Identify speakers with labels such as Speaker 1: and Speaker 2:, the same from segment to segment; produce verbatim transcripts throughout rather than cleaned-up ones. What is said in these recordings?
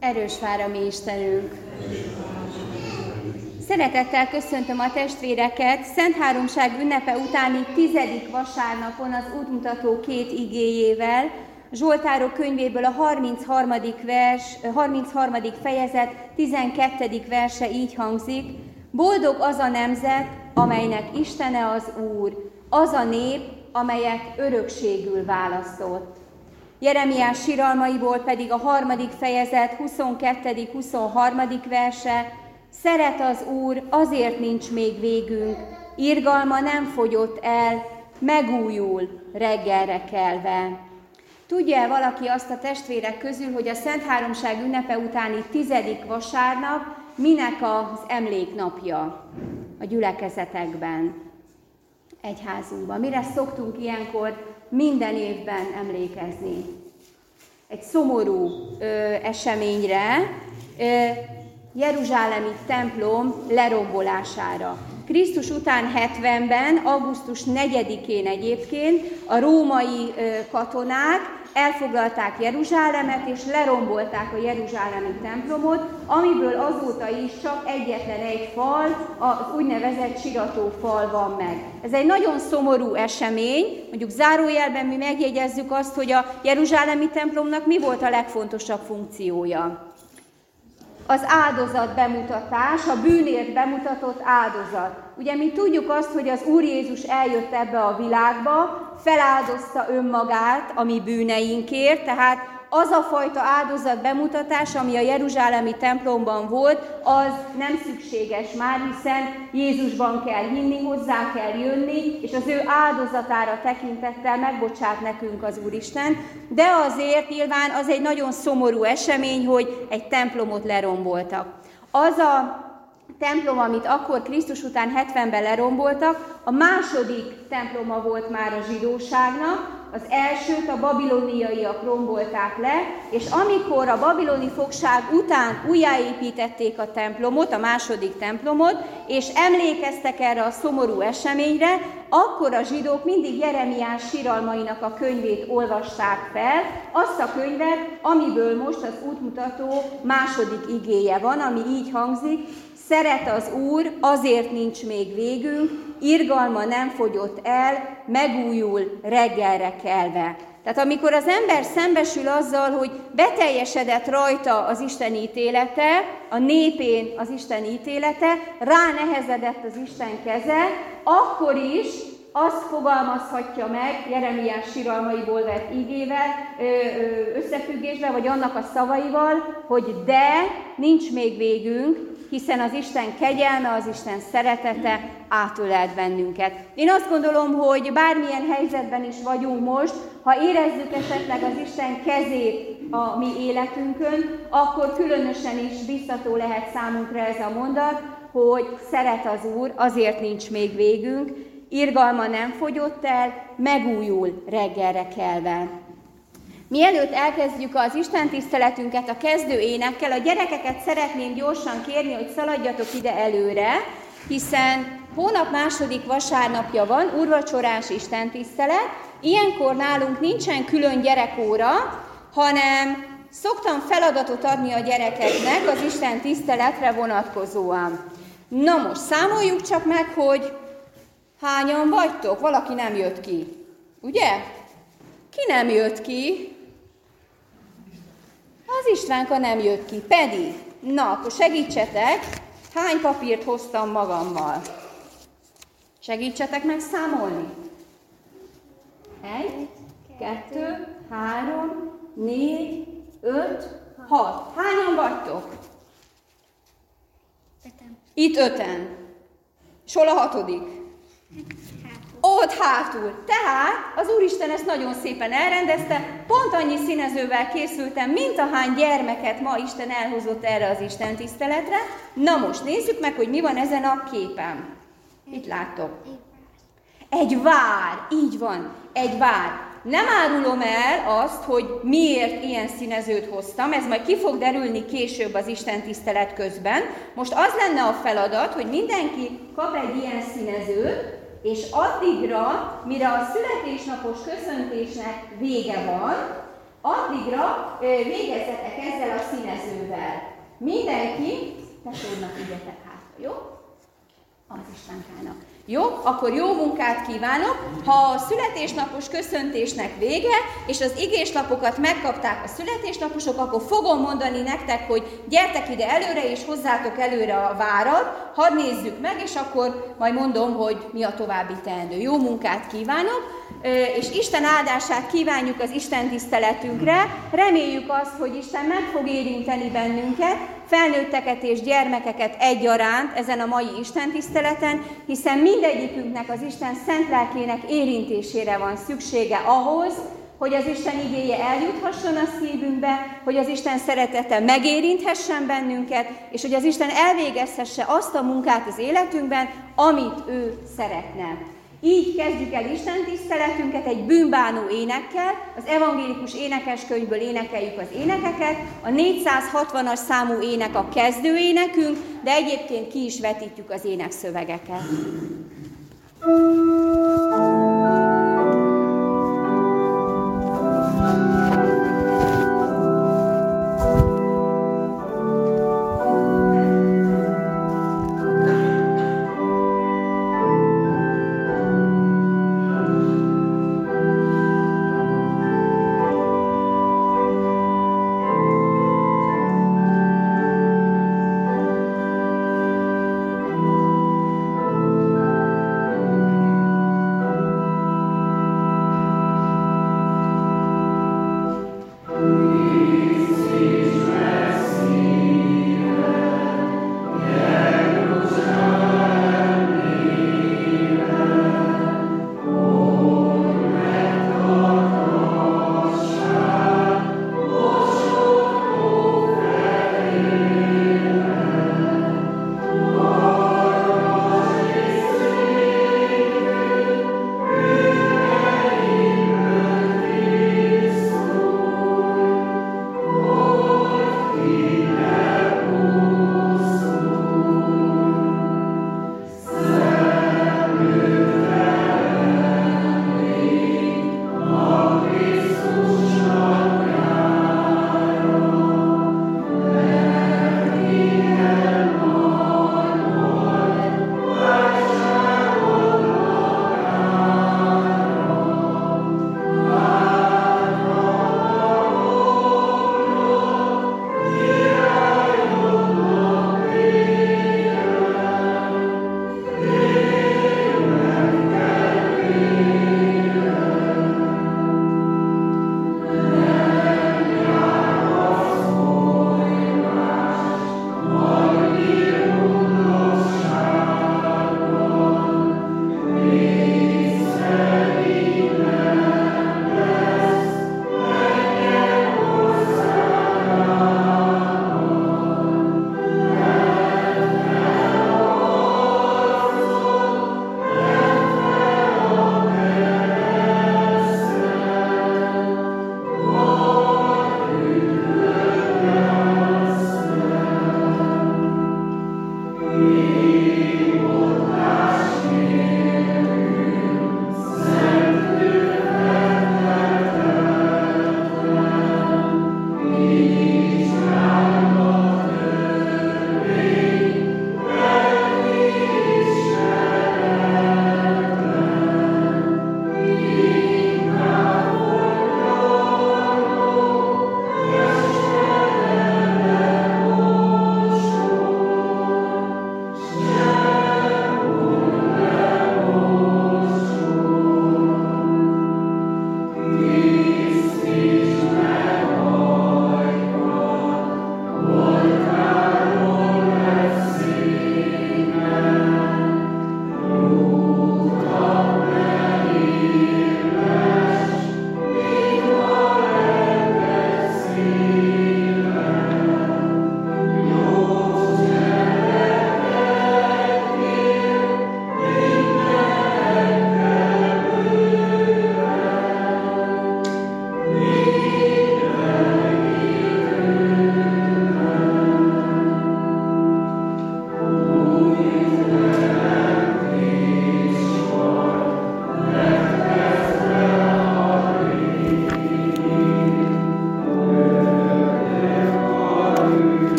Speaker 1: Erős vár a mi Istenünk! Szeretettel köszöntöm a testvéreket Szent Háromság ünnepe utáni tizedik vasárnapon az útmutató két igéjével, Zsoltárok könyvéből a harmincharmadik vers, harmincharmadik fejezet tizenkettedik verse így hangzik: Boldog az a nemzet, amelynek Istene az Úr, az a nép, amelyet örökségül választott. Jeremiás siralmaiból pedig a harmadik fejezet huszonkettő huszonharmadik verse: Szeret az Úr, azért nincs még végünk, irgalma nem fogyott el, megújul reggelre kelve. Tudja-e valaki azt a testvérek közül, hogy a Szent Háromság ünnepe utáni tizedik vasárnap minek az emléknapja a gyülekezetekben, egyházunkban? Mire szoktunk ilyenkor minden évben emlékezni? Egy szomorú ö, eseményre, ö, Jeruzsálemi templom lerombolására. Krisztus után hetvenben, augusztus negyedikén egyébként a római ö, katonák elfoglalták Jeruzsálemet, és lerombolták a jeruzsálemi templomot, amiből azóta is csak egyetlen egy fal, az úgynevezett siratófal van meg. Ez egy nagyon szomorú esemény, mondjuk zárójelben mi megjegyezzük azt, hogy a jeruzsálemi templomnak mi volt a legfontosabb funkciója. Az áldozat bemutatás, a bűnért bemutatott áldozat. Ugye mi tudjuk azt, hogy az Úr Jézus eljött ebbe a világba, feláldozta önmagát a mi bűneinkért, tehát az a fajta áldozat bemutatás, ami a jeruzsálemi templomban volt, az nem szükséges már, hiszen Jézusban kell hinni, hozzá kell jönni, és az ő áldozatára tekintettel megbocsát nekünk az Úristen. De azért nyilván az egy nagyon szomorú esemény, hogy egy templomot leromboltak. Az a templom, amit akkor Krisztus után hetvenben leromboltak, a második temploma volt már a zsidóságnak. Az elsőt a babiloniaiak rombolták le, és amikor a babiloni fogság után újjáépítették a templomot, a második templomot, és emlékeztek erre a szomorú eseményre, akkor a zsidók mindig Jeremiás siralmainak a könyvét olvasták fel, azt a könyvet, amiből most az útmutató második igéje van, ami így hangzik: Szeret az Úr, azért nincs még végünk, irgalma nem fogyott el, megújul reggelre kelve. Tehát amikor az ember szembesül azzal, hogy beteljesedett rajta az Isten ítélete, a népén az Isten ítélete, ránehezedett az Isten keze, akkor is azt fogalmazhatja meg Jeremiás siralmaiból vett igével, összefüggésben, vagy annak a szavaival, hogy de nincs még végünk, hiszen az Isten kegyelme, az Isten szeretete átölelt bennünket. Én azt gondolom, hogy bármilyen helyzetben is vagyunk most, ha érezzük esetleg az Isten kezét a mi életünkön, akkor különösen is biztató lehet számunkra ez a mondat, hogy szeret az Úr, azért nincs még végünk, irgalma nem fogyott el, megújul reggelre kelve. Mielőtt elkezdjük az istentiszteletünket a kezdő énekkel, a gyerekeket szeretném gyorsan kérni, hogy szaladjatok ide előre, hiszen hónap második vasárnapja van, úrvacsorás istentisztelet. Ilyenkor nálunk nincsen külön gyerekóra, hanem szoktam feladatot adni a gyerekeknek az istentiszteletre vonatkozóan. Na most számoljuk csak meg, hogy hányan vagytok? Valaki nem jött ki, ugye? Ki nem jött ki? Az Istvánka nem jött ki, pedig. Na, akkor segítsetek, hány papírt hoztam magammal? Segítsetek meg számolni. Egy, kettő, három, négy, öt, hat. Hányan vagytok?
Speaker 2: Öten.
Speaker 1: Itt öten. És hol a hatodik? Ott hátul. Tehát az Úristen ezt nagyon szépen elrendezte, pont annyi színezővel készültem, mint ahány gyermeket ma Isten elhozott erre az istentiszteletre. Na most nézzük meg, hogy mi van ezen a képen. Itt láttok. Egy vár, így van, egy vár. Nem árulom el azt, hogy miért ilyen színezőt hoztam, ez majd ki fog derülni később az istentisztelet közben. Most az lenne a feladat, hogy mindenki kap egy ilyen színezőt, és addigra, mire a születésnapos köszöntésnek vége van, Addigra végezzetek ezzel a színezővel. Mindenki, tesódnak ügyetek hátra, jó? Az Istánkának. Jó? Akkor jó munkát kívánok! Ha a születésnapos köszöntésnek vége, és az igéslapokat megkapták a születésnaposok, akkor fogom mondani nektek, hogy gyertek ide előre, és hozzátok előre a várat, hadd nézzük meg, és akkor majd mondom, hogy mi a további teendő. Jó munkát kívánok! És Isten áldását kívánjuk az Isten tiszteletünkre. Reméljük azt, hogy Isten meg fog érinteni bennünket, felnőtteket és gyermekeket egyaránt ezen a mai Isten tiszteleten, hiszen mindegyikünknek az Isten szent lelkének érintésére van szüksége ahhoz, hogy az Isten igéje eljuthasson a szívünkbe, hogy az Isten szeretete megérinthessen bennünket, és hogy az Isten elvégezhesse azt a munkát az életünkben, amit ő szeretne. Így kezdjük el Isten tiszteletünket egy bűnbánó énekkel, az evangélikus énekeskönyvből énekeljük az énekeket, a négyszázhatvanas számú ének a kezdő énekünk, de egyébként ki is vetítjük az énekszövegeket.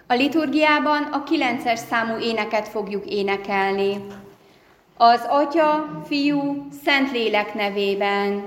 Speaker 1: A liturgiában a kilences számú éneket fogjuk énekelni. Az Atya, Fiú, Szentlélek nevében.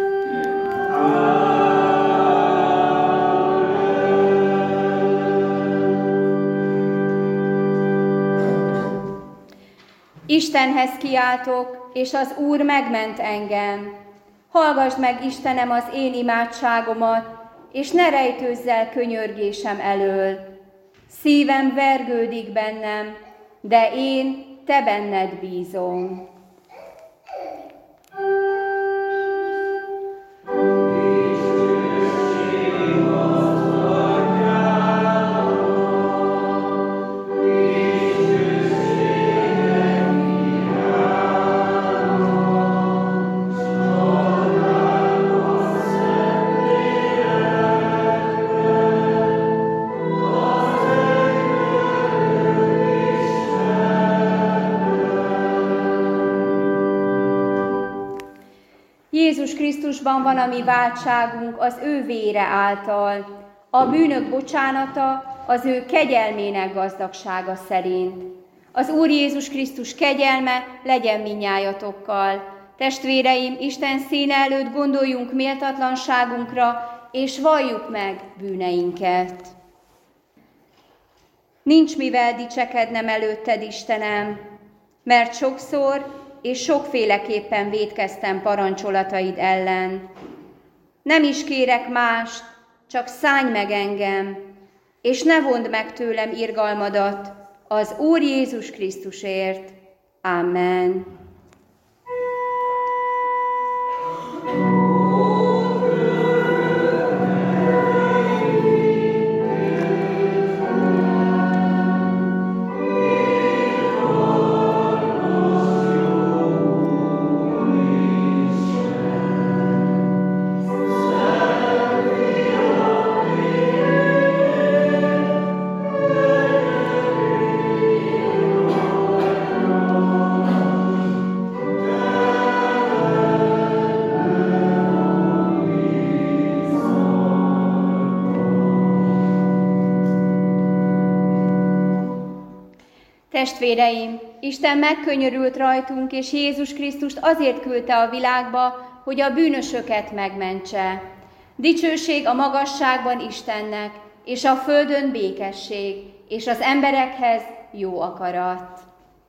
Speaker 1: Istenhez kiáltok, és az Úr megment engem. Hallgasd meg, Istenem, az én imádságomat, és ne rejtőzz el könyörgésem elől. Szívem vergődik bennem, de én te benned bízom. Jézus Krisztusban van a mi váltságunk az ő vére által, a bűnök bocsánata az ő kegyelmének gazdagsága szerint. Az Úr Jézus Krisztus kegyelme legyen mindnyájatokkal. Testvéreim, Isten színe előtt gondoljunk méltatlanságunkra, és valljuk meg bűneinket. Nincs mivel dicsekednem előtted, Istenem, mert sokszor és sokféleképpen vétkeztem parancsolataid ellen. Nem is kérek mást, csak szállj meg engem, és ne vondd meg tőlem irgalmadat az Úr Jézus Krisztusért. Amen. Testvéreim, Isten megkönyörült rajtunk, és Jézus Krisztust azért küldte a világba, hogy a bűnösöket megmentse. Dicsőség a magasságban Istennek, és a földön békesség, és az emberekhez jó akarat.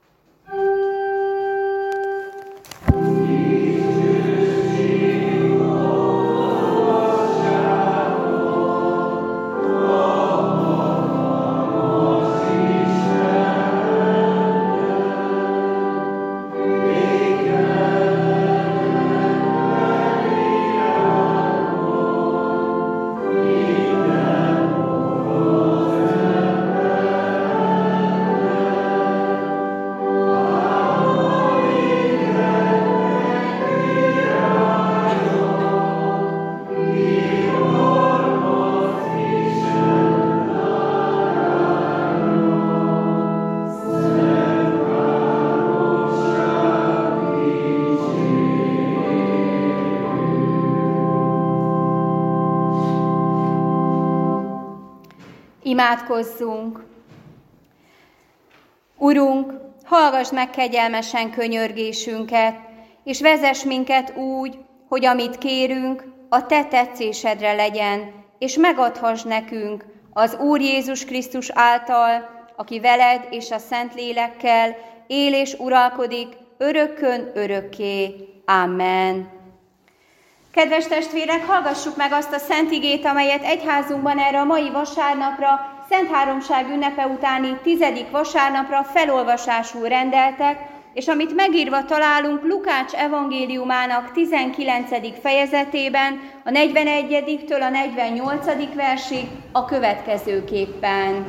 Speaker 1: Imádkozzunk! Urunk, hallgass meg kegyelmesen könyörgésünket, és vezess minket úgy, hogy amit kérünk, a te tetszésedre legyen, és megadhass nekünk az Úr Jézus Krisztus által, aki veled és a Szentlélekkel él és uralkodik örökkön örökké. Amen. Kedves testvérek, hallgassuk meg azt a szent igét, amelyet egyházunkban erre a mai vasárnapra, Szent Háromság ünnepe utáni tizedik vasárnapra felolvasásul rendeltek, és amit megírva találunk Lukács evangéliumának tizenkilencedik fejezetében, a negyvenegyediktől a negyvennyolcadik versig a következőképpen.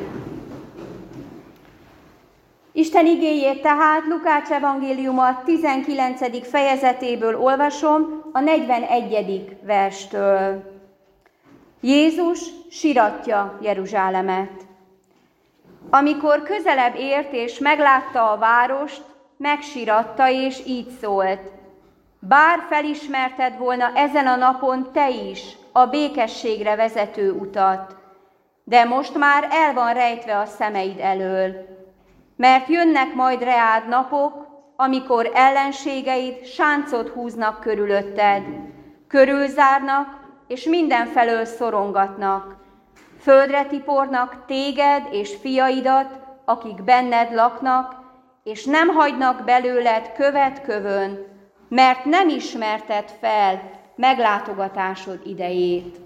Speaker 1: Isten igéjét tehát Lukács evangéliuma tizenkilencedik fejezetéből olvasom, a negyvenegyedik verstől. Jézus siratja Jeruzsálemet. Amikor közelebb ért és meglátta a várost, megsiratta és így szólt: bár felismerted volna ezen a napon te is a békességre vezető utat, de most már el van rejtve a szemeid elől. Mert jönnek majd reád napok, amikor ellenségeid sáncot húznak körülötted, körülzárnak, és mindenfelől szorongatnak. Földre tipornak téged és fiaidat, akik benned laknak, és nem hagynak belőled követ kövön, mert nem ismerted fel meglátogatásod idejét.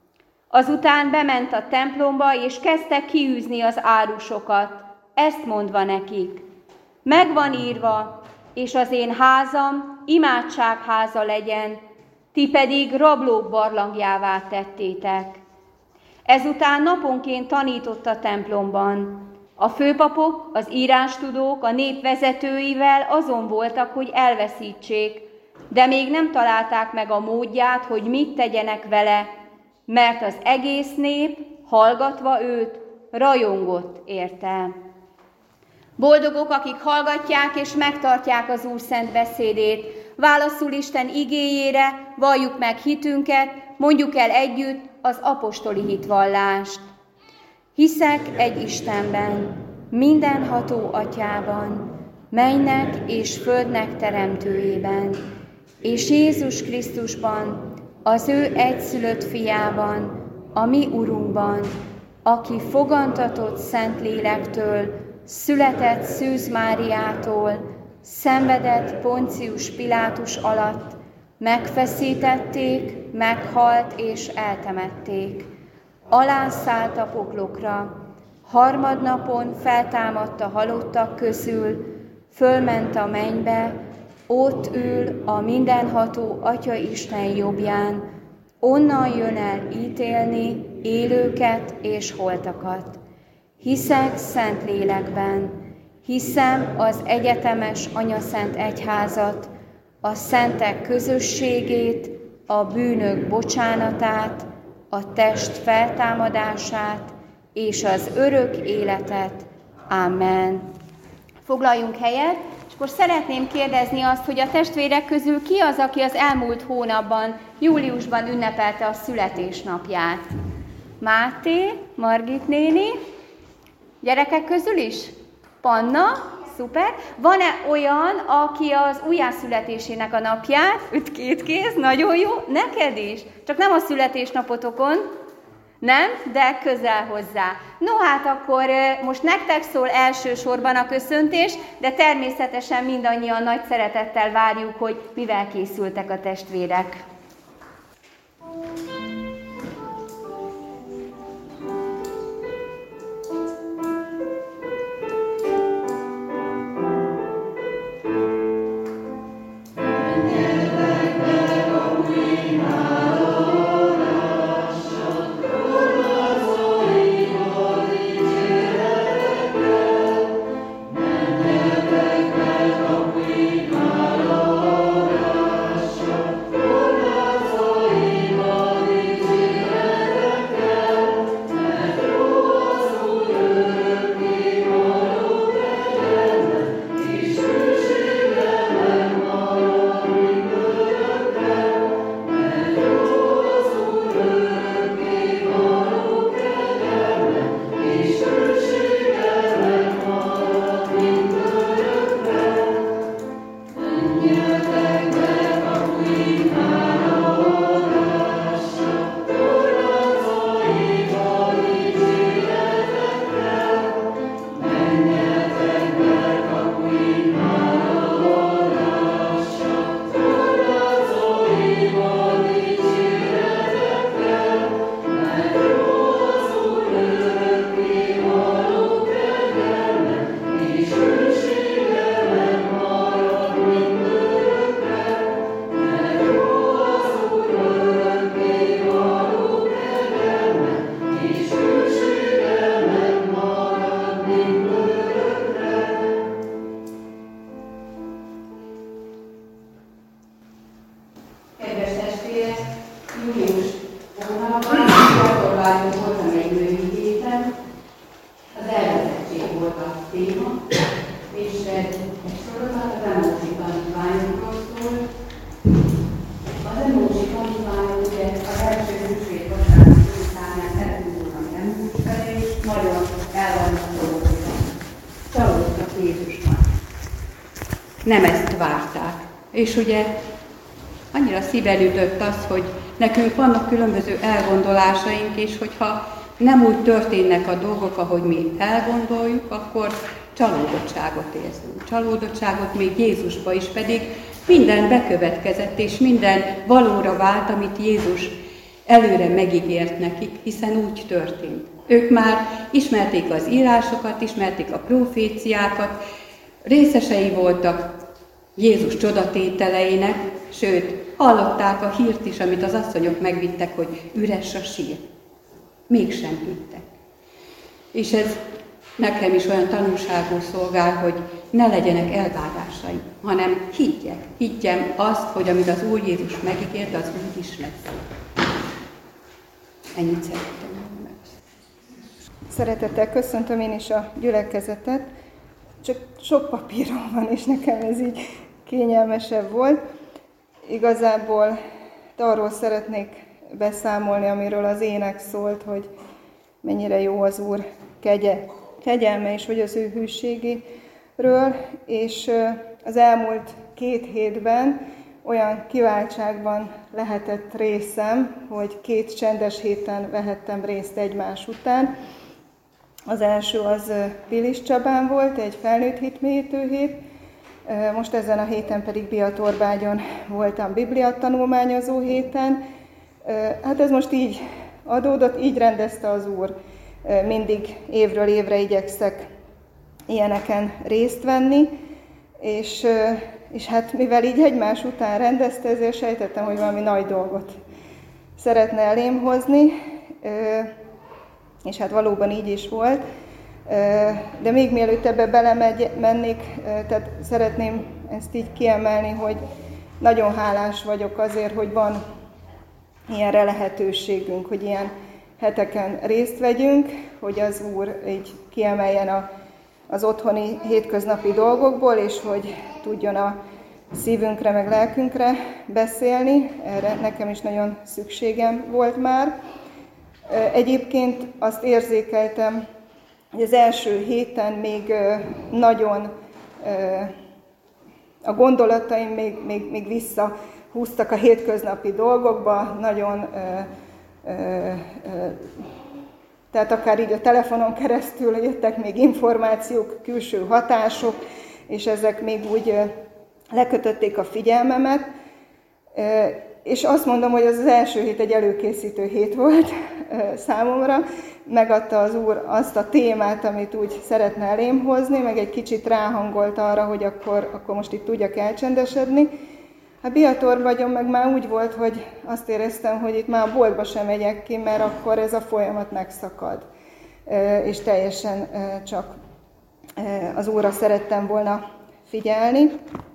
Speaker 1: Azután bement a templomba, és kezdte kiűzni az árusokat, ezt mondva nekik: megvan írva, és az én házam imádságháza legyen, ti pedig rablók barlangjává tettétek. Ezután naponként tanított a templomban. A főpapok, az írástudók, a nép vezetőivel azon voltak, hogy elveszítsék, de még nem találták meg a módját, hogy mit tegyenek vele, mert az egész nép, hallgatva őt, rajongott érte. Boldogok, akik hallgatják és megtartják az Úr szent beszédét, válaszul Isten igéjére, valljuk meg hitünket, mondjuk el együtt az apostoli hitvallást. Hiszek egy Istenben, mindenható Atyában, mennynek és földnek teremtőjében, és Jézus Krisztusban, az ő egyszülött fiában, a mi Urunkban, aki fogantatott Szentlélektől, született Szűz Máriától, szenvedett Poncius Pilátus alatt, megfeszítették, meghalt és eltemették. Alászállt a poklokra, harmadnapon feltámadt a halottak közül, fölment a mennybe, ott ül a mindenható Atya Isten jobbján, onnan jön el ítélni élőket és holtakat. Hiszek Szentlélekben, hiszem az egyetemes anyaszent egyházat, a szentek közösségét, a bűnök bocsánatát, a test feltámadását és az örök életet. Amen. Foglaljunk helyet, és akkor szeretném kérdezni azt, hogy a testvérek közül ki az, aki az elmúlt hónapban, júliusban ünnepelte a születésnapját? Máté, Margit néni, gyerekek közül is? Panna, szuper. Van-e olyan, aki az újjászületésének a napját, üt két kéz, nagyon jó, neked is? Csak nem a születésnapotokon, nem, de közel hozzá. No hát akkor most nektek szól elsősorban a köszöntés, de természetesen mindannyian nagy szeretettel várjuk, hogy mivel készültek a testvérek.
Speaker 2: Az emócsi tanítványok ugye az első szükség vasárnap számján elindulnak emócs felé, nem ezt várták. És ugye annyira szíven ütött az, hogy nekünk vannak különböző elgondolásaink, és hogyha nem úgy történnek a dolgok, ahogy mi elgondoljuk, akkor csalódottságot érzünk. Csalódottságot még Jézusba is, pedig minden bekövetkezett, és minden valóra vált, amit Jézus előre megígért nekik, hiszen úgy történt. Ők már ismerték az írásokat, ismerték a proféciákat, részesei voltak Jézus csodatételeinek, sőt, hallották a hírt is, amit az asszonyok megvittek, hogy üres a sír. Mégsem hittek. És ez nekem is olyan tanulságul szolgál, hogy ne legyenek elvárásaim, hanem higgyek. Higgyem azt, hogy amit az Úr Jézus megígért, az úgy is lesz. Ennyit szerettem volna.
Speaker 3: Szeretettel köszöntöm én is a gyülekezetet. Csak sok papírom van, és nekem ez így kényelmesebb volt. Igazából arról szeretnék beszámolni, amiről az ének szólt, hogy mennyire jó az Úr kegye, kegyelme, és hogy az ő hűségéről. És az elmúlt két hétben olyan kiváltságban lehetett részem, hogy két csendes héten vehettem részt egymás után. Az első az Pilis Csabán volt, egy felnőtt hitmélyítő hét, most ezen a héten pedig Biatorbágyon voltam bibliatanulmányozó héten. Hát ez most így adódott, így rendezte az Úr. Mindig évről évre igyekszek ilyeneken részt venni, és, és hát mivel így egymás után rendezte, ezért sejtettem, hogy valami nagy dolgot szeretne elém hozni, és hát valóban így is volt. De még mielőtt ebbe belemennék, tehát szeretném ezt így kiemelni, hogy nagyon hálás vagyok azért, hogy van ilyenre lehetőségünk, hogy ilyen heteken részt vegyünk, hogy az Úr így kiemeljen a, az otthoni hétköznapi dolgokból, és hogy tudjon a szívünkre, meg lelkünkre beszélni. Erre nekem is nagyon szükségem volt már. Egyébként azt érzékeltem, hogy az első héten még nagyon a gondolataim még, még, még visszahúztak a hétköznapi dolgokba, nagyon, tehát akár így a telefonon keresztül jöttek még információk, külső hatások, és ezek még úgy lekötötték a figyelmemet. És azt mondom, hogy az az első hét egy előkészítő hét volt számomra. Megadta az Úr azt a témát, amit úgy szeretne elém hozni, meg egy kicsit ráhangolt arra, hogy akkor, akkor most itt tudjak elcsendesedni. Hát Biatorbagyon meg már úgy volt, hogy azt éreztem, hogy itt már a boltba sem megyek ki, mert akkor ez a folyamat megszakad. És teljesen csak az Úrra szerettem volna figyelni.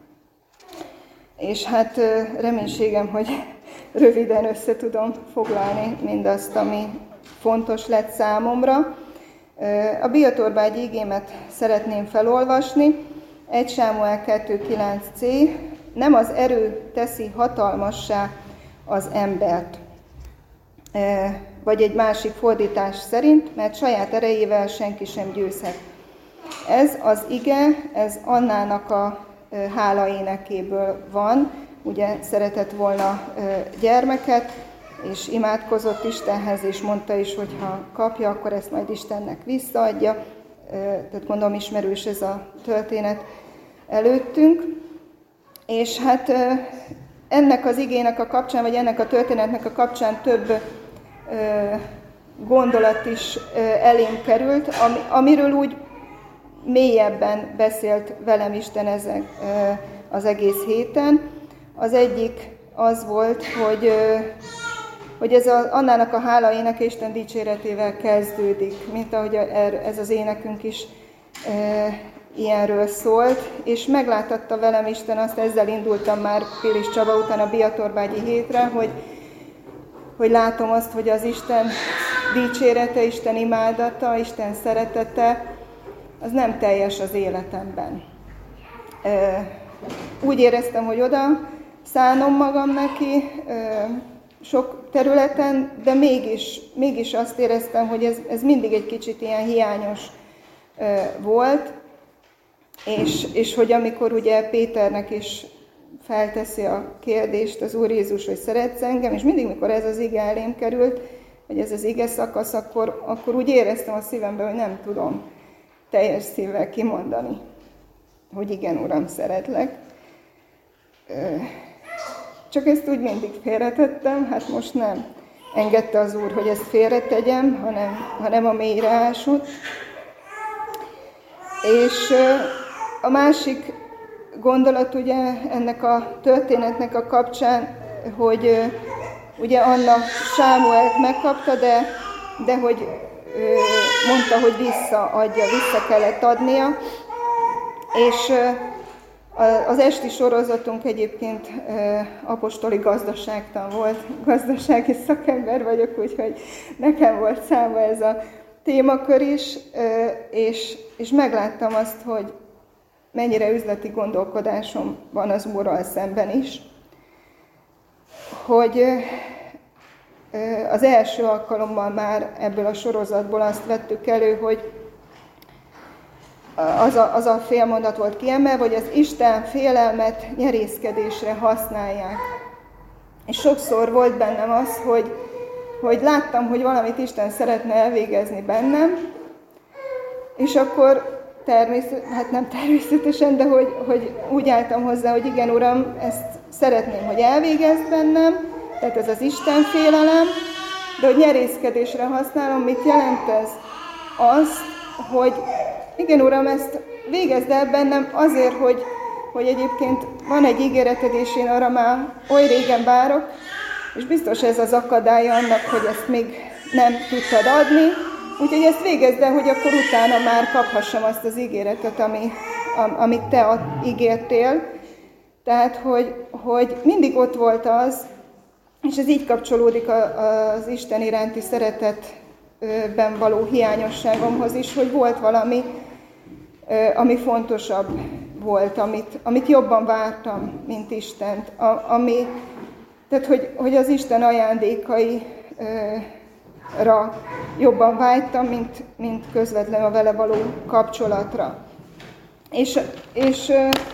Speaker 3: És hát reménységem, hogy röviden össze tudom foglalni mindazt, ami fontos lett számomra. A Biatorbágyi igémet szeretném felolvasni. egy Sámuel kettő kilenc c. Nem az erő teszi hatalmassá az embert. Vagy egy másik fordítás szerint, mert saját erejével senki sem győzhet. Ez az ige, ez Annának a hála énekéből van. Ugye szeretett volna gyermeket, és imádkozott Istenhez, és mondta is, hogy ha kapja, akkor ezt majd Istennek visszaadja. Tehát gondolom ismerős ez a történet előttünk. És hát ennek az igének a kapcsán, vagy ennek a történetnek a kapcsán több gondolat is elém került, amiről úgy mélyebben beszélt velem Isten ezek, az egész héten. Az egyik az volt, hogy, hogy ez a, Annának a hála éneke Isten dicséretével kezdődik, mint ahogy ez az énekünk is e, ilyenről szólt, és meglátatta velem Isten, azt ezzel indultam már Pilis Csaba után a Biatorbágyi hétre, hogy, hogy látom azt, hogy az Isten dicsérete, Isten imádata, Isten szeretete, az nem teljes az életemben. Úgy éreztem, hogy oda szánom magam neki sok területen, de mégis, mégis azt éreztem, hogy ez, ez mindig egy kicsit ilyen hiányos volt. És, és hogy amikor ugye Péternek is felteszi a kérdést az Úr Jézus, hogy szeretsz engem, és mindig, mikor ez az ige elém került, hogy ez az ige szakasz, akkor, akkor úgy éreztem a szívemben, hogy nem tudom teljes szívvel kimondani, hogy igen, Uram, szeretlek. Csak ezt úgy mindig félretettem, hát most nem engedte az Úr, hogy ezt félretegyem, hanem, hanem a mélyre ásott. És a másik gondolat ugye ennek a történetnek a kapcsán, hogy ugye Anna Sámuelt megkapta, de, de hogy mondta, hogy visszaadja, vissza kellett adnia. És az esti sorozatunk egyébként apostoli gazdaságtan volt. Gazdasági szakember vagyok, úgyhogy nekem volt számba ez a témakör is, és, és megláttam azt, hogy mennyire üzleti gondolkodásom van az Úrral szemben is. Hogy az első alkalommal már ebből a sorozatból azt vettük elő, hogy az a, az a félmondat volt kiemelve, hogy az Isten félelmet nyerészkedésre használják. És sokszor volt bennem az, hogy, hogy láttam, hogy valamit Isten szeretne elvégezni bennem, és akkor természet, hát nem természetesen, de hogy, hogy úgy álltam hozzá, hogy igen, Uram, ezt szeretném, hogy elvégezd bennem, tehát ez az Isten félelem, de hogy nyerészkedésre használom, mit jelent ez? Azt, hogy igen, Uram, ezt végezd el bennem azért, hogy, hogy egyébként van egy ígéreted, és én arra már oly régen várok, és biztos ez az akadálya annak, hogy ezt még nem tudtad adni, úgyhogy ezt végezd el, hogy akkor utána már kaphassam azt az ígéretet, ami, amit te ad, ígértél. Tehát, hogy, hogy mindig ott volt az, és ez így kapcsolódik az Isten iránti szeretetben való hiányosságomhoz is, hogy volt valami, ami fontosabb volt, amit, amit jobban vártam, mint Istent. A, ami, tehát, hogy, hogy az Isten ajándékaira jobban vágytam, mint, mint közvetlenül a vele való kapcsolatra. És, és,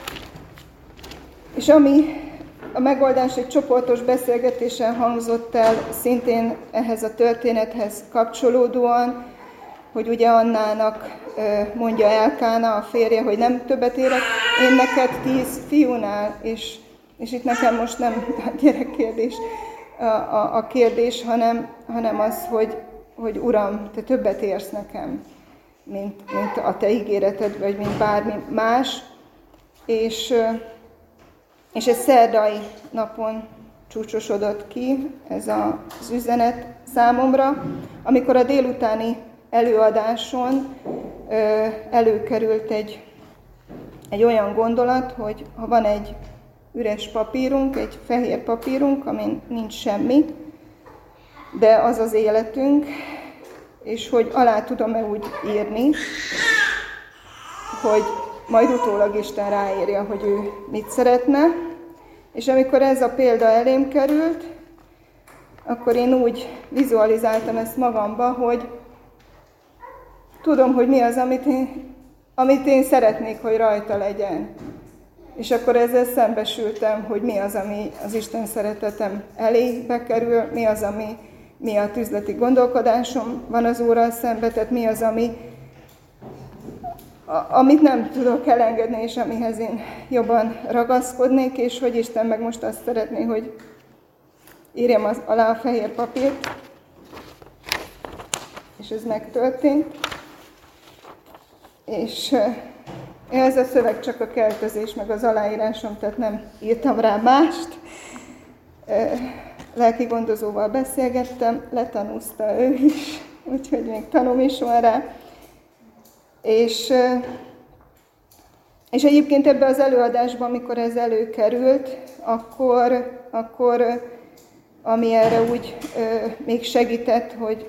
Speaker 3: és ami a megoldás egy csoportos beszélgetésen hangzott el, szintén ehhez a történethez kapcsolódóan, hogy ugye Annának mondja Elkána, a férje, hogy nem többet érek én neked tíz fiúnál, és, és itt nekem most nem a gyerekkérdés a, a, a kérdés, hanem, hanem az, hogy, hogy Uram, te többet érsz nekem, mint, mint a te ígéreted, vagy mint bármi más. És, és ez szerdai napon csúcsosodott ki, ez az üzenet számomra, amikor a délutáni előadáson előkerült egy, egy olyan gondolat, hogy ha van egy üres papírunk, egy fehér papírunk, amin nincs semmi, de az az életünk, és hogy alá tudom-e úgy írni, hogy majd utólag Isten ráírja, hogy ő mit szeretne. És amikor ez a példa elém került, akkor én úgy vizualizáltam ezt magamba, hogy tudom, hogy mi az, amit én, amit én szeretnék, hogy rajta legyen. És akkor ezzel szembesültem, hogy mi az, ami az Isten szeretetem elé bekerül, mi az, ami miatt üzleti gondolkodásom van az Úrral szemben, tehát mi az, ami, a, amit nem tudok elengedni, és amihez én jobban ragaszkodnék, és hogy Isten meg most azt szeretné, hogy írjam az, alá a fehér papírt, és ez megtörtént. És ez a szöveg csak a keltezés, meg az aláírásom, tehát nem írtam rá mást. Lelki gondozóval beszélgettem, letanúzta ő is, úgyhogy még tanom is van rá. És, és egyébként ebben az előadásban, amikor ez előkerült, akkor, akkor ami erre úgy még segített, hogy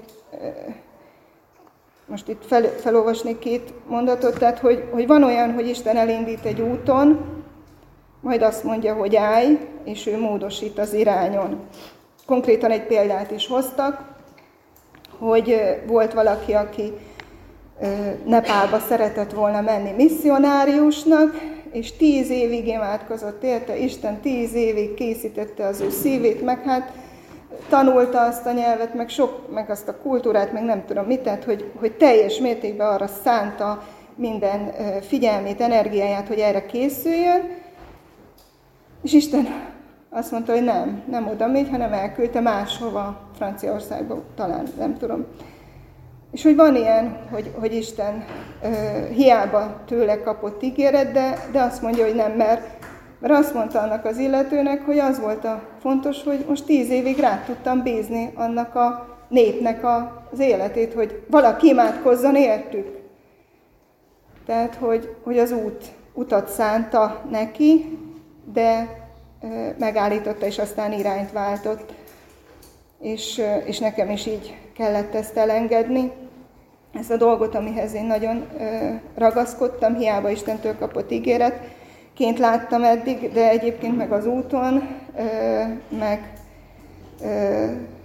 Speaker 3: most itt fel, felolvasnék két mondatot, tehát hogy, hogy van olyan, hogy Isten elindít egy úton, majd azt mondja, hogy állj, és ő módosít az irányon. Konkrétan egy példát is hoztak, hogy volt valaki, aki Nepálba szeretett volna menni misszionáriusnak, és tíz évig imádkozott érte, Isten tíz évig készítette az ő szívét, meg hát tanulta azt a nyelvet, meg, sok, meg azt a kultúrát, meg nem tudom mit, tehát hogy, hogy teljes mértékben arra szánta minden figyelmét, energiáját, hogy erre készüljön, és Isten azt mondta, hogy nem, nem oda megy, hanem elküldte máshova, Franciaországba, talán, nem tudom. És hogy van ilyen, hogy, hogy Isten uh, hiába tőle kapott ígéret, de, de azt mondja, hogy nem, mert, mert azt mondta annak az illetőnek, hogy az volt a fontos, hogy most tíz évig rá tudtam bízni annak a népnek a, az életét, hogy valaki imádkozzon értük. Tehát, hogy, hogy az út, utat szánta neki, de uh, megállította, és aztán irányt váltott. És, uh, és nekem is így kellett ezt elengedni. Ezt a dolgot, amihez én nagyon ö, ragaszkodtam, hiába Istentől kapott ígéretként láttam eddig, de egyébként meg az úton, ö, meg ö,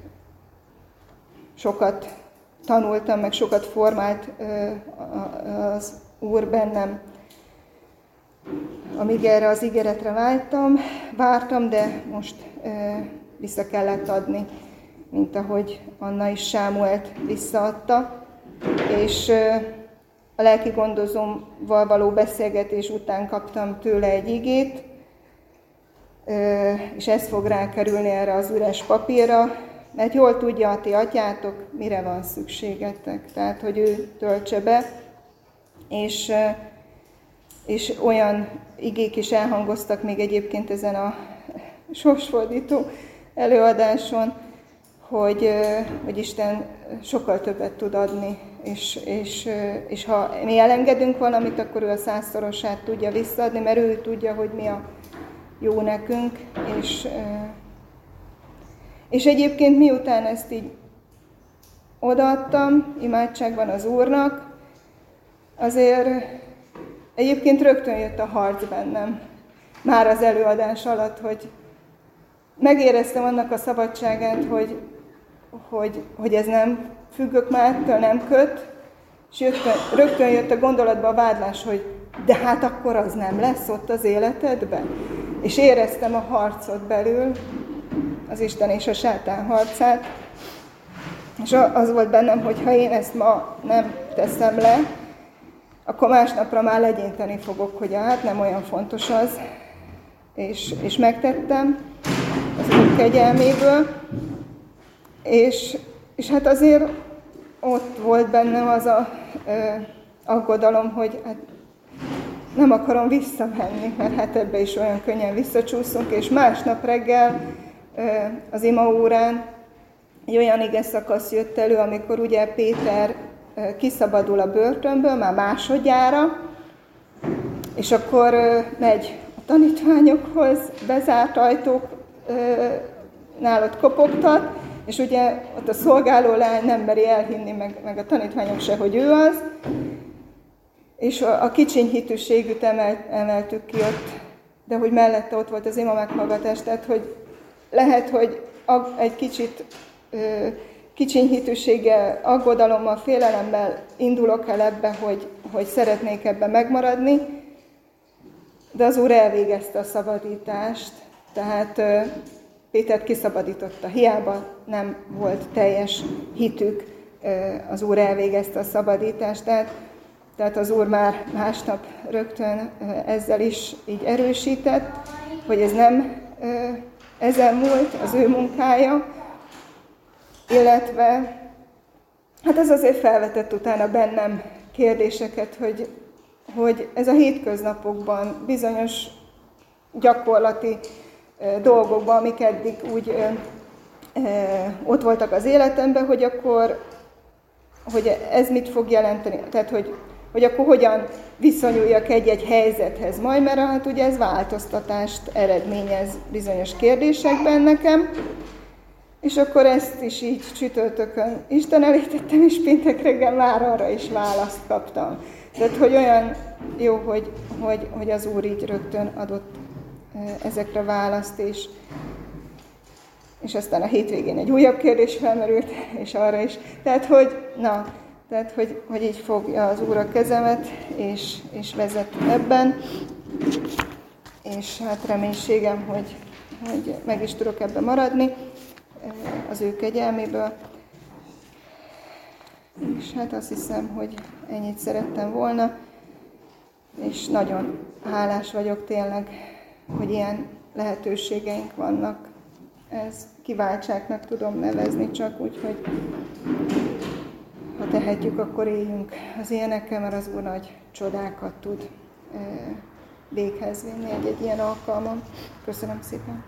Speaker 3: sokat tanultam, meg sokat formált ö, az Úr bennem. Amíg erre az ígéretre váltam, vártam, de most ö, vissza kellett adni, mint ahogy Anna is Sámuelt visszaadta. És a lelki gondozómmal való beszélgetés után kaptam tőle egy igét, és ez fog rákerülni erre az üres papírra, mert jól tudja a ti atyátok, mire van szükségetek. Tehát, hogy ő töltse be, és, és olyan igék is elhangoztak még egyébként ezen a sorsfordító előadáson, hogy, hogy Isten sokkal többet tud adni, és, és, és ha mi elengedünk valamit, akkor ő a százszorosát tudja visszaadni, mert ő tudja, hogy mi a jó nekünk, és, és egyébként miután ezt így odaadtam, imádságban az Úrnak, azért egyébként rögtön jött a harc bennem, már az előadás alatt, hogy megéreztem annak a szabadságát, hogy Hogy, hogy ez nem függök már ettől, nem köt, és jöttön, rögtön jött a gondolatba a vádlás, hogy de hát akkor az nem lesz ott az életedben. És éreztem a harcot belül, az Isten és a sátán harcát, és az volt bennem, hogy ha én ezt ma nem teszem le, akkor másnapra már legyinteni fogok, hogy hát nem olyan fontos az, és, és megtettem az Úr kegyelméből. És, és hát azért ott volt bennem az a ö, aggodalom, hogy hát nem akarom visszavenni, mert hát ebbe is olyan könnyen visszacsúszunk, és másnap reggel ö, az imaórán egy olyan ige szakasz jött elő, amikor ugye Péter ö, kiszabadul a börtönből, már másodjára, és akkor ö, megy a tanítványokhoz, bezárt ajtóknál ott kopogtat, és ugye ott a szolgáló lány nem meri elhinni, meg, meg a tanítványok se, hogy ő az, és a, a kicsiny hitűségűt emelt, emeltük ki ott, de hogy mellette ott volt az ima meghallgatás, tehát hogy lehet, hogy egy kicsit ö, kicsiny hitűséggel, aggodalommal, félelemmel indulok el ebbe, hogy, hogy szeretnék ebben megmaradni, de az Úr elvégezte a szabadítást, tehát ö, Pétert kiszabadította, hiába nem volt teljes hitük, az Úr elvégezte a szabadítást, tehát, tehát az Úr már másnap rögtön ezzel is így erősített, hogy ez nem ezen múlt, az ő munkája, illetve hát ez azért felvetett utána bennem kérdéseket, hogy, hogy ez a hétköznapokban bizonyos gyakorlati dolgokban, amik eddig úgy ö, ö, ott voltak az életemben, hogy akkor, hogy ez mit fog jelenteni, tehát hogy, hogy akkor hogyan viszonyuljak egy-egy helyzethez majd, mert hát ugye ez változtatást eredményez bizonyos kérdésekben nekem, és akkor ezt is így csütörtökön Isten elé tettem, és péntek reggel már arra is választ kaptam. Tehát, hogy olyan jó, hogy, hogy, hogy az Úr így rögtön adott ezekre választ, és, és aztán a hétvégén egy újabb kérdés felmerült, és arra is. Tehát, hogy, na, Tehát, hogy, hogy így fogja az Úr a kezemet, és, és vezet ebben. És hát reménységem, hogy, hogy meg is tudok ebben maradni az ő kegyelméből. És hát azt hiszem, hogy ennyit szerettem volna, és nagyon hálás vagyok tényleg, hogy ilyen lehetőségeink vannak. Ez kiváltságnak tudom nevezni, csak úgy, hogy ha tehetjük, akkor éljünk az ilyenekkel, mert az Úr nagy csodákat tud véghez vinni egy-egy ilyen alkalmon. Köszönöm szépen!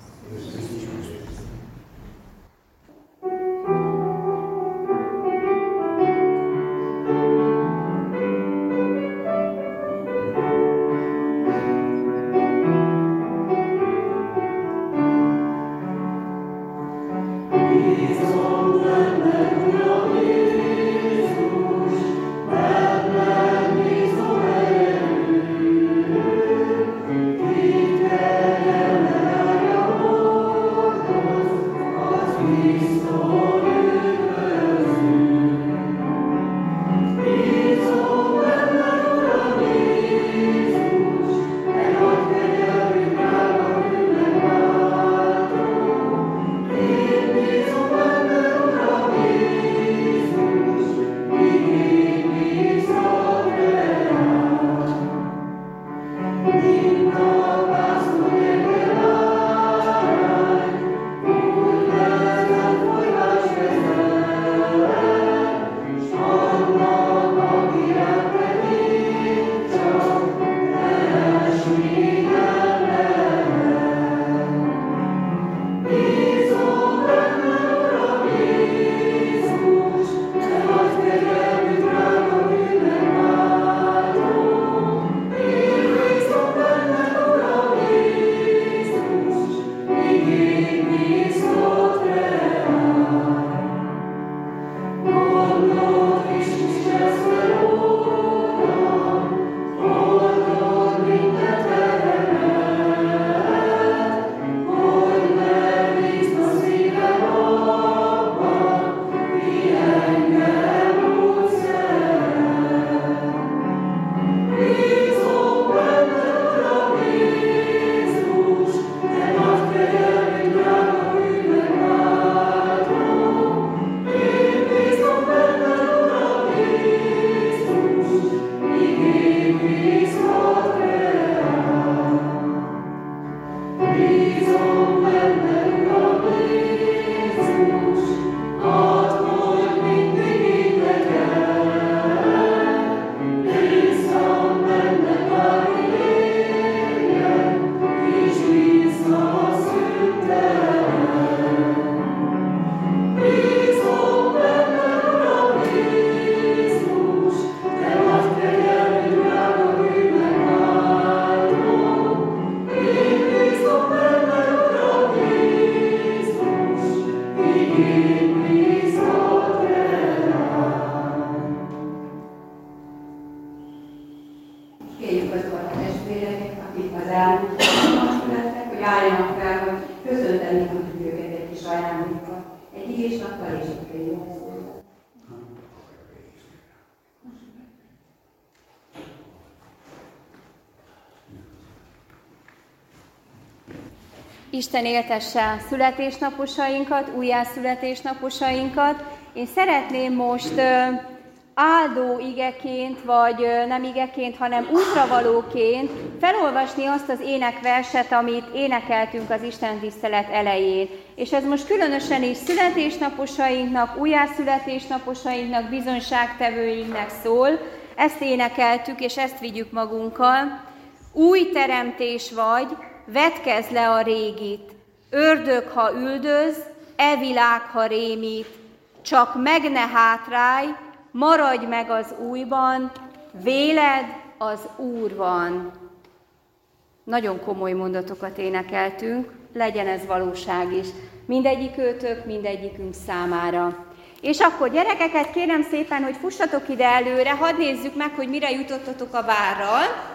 Speaker 1: Isten éltesse születésnaposainkat, újjászületésnaposainkat. Én szeretném most áldó igeként, vagy nem igeként, hanem útravalóként felolvasni azt az énekverset, amit énekeltünk az Isten tisztelet elején. És ez most különösen is születésnaposainknak, újjászületésnaposainknak, bizonyságtevőinknek szól. Ezt énekeltük, és ezt vigyük magunkkal. Új teremtés vagy, vetkezz le a régit, ördög, ha üldöz, e világ, ha rémít, csak meg ne hátrálj, maradj meg az újban, véled az Úr van. Nagyon komoly mondatokat énekeltünk, legyen ez valóság is. Mindegyik őtök, mindegyikünk számára. És akkor gyerekeket kérem szépen, hogy fussatok ide előre, hadd nézzük meg, hogy mire jutottatok a várral.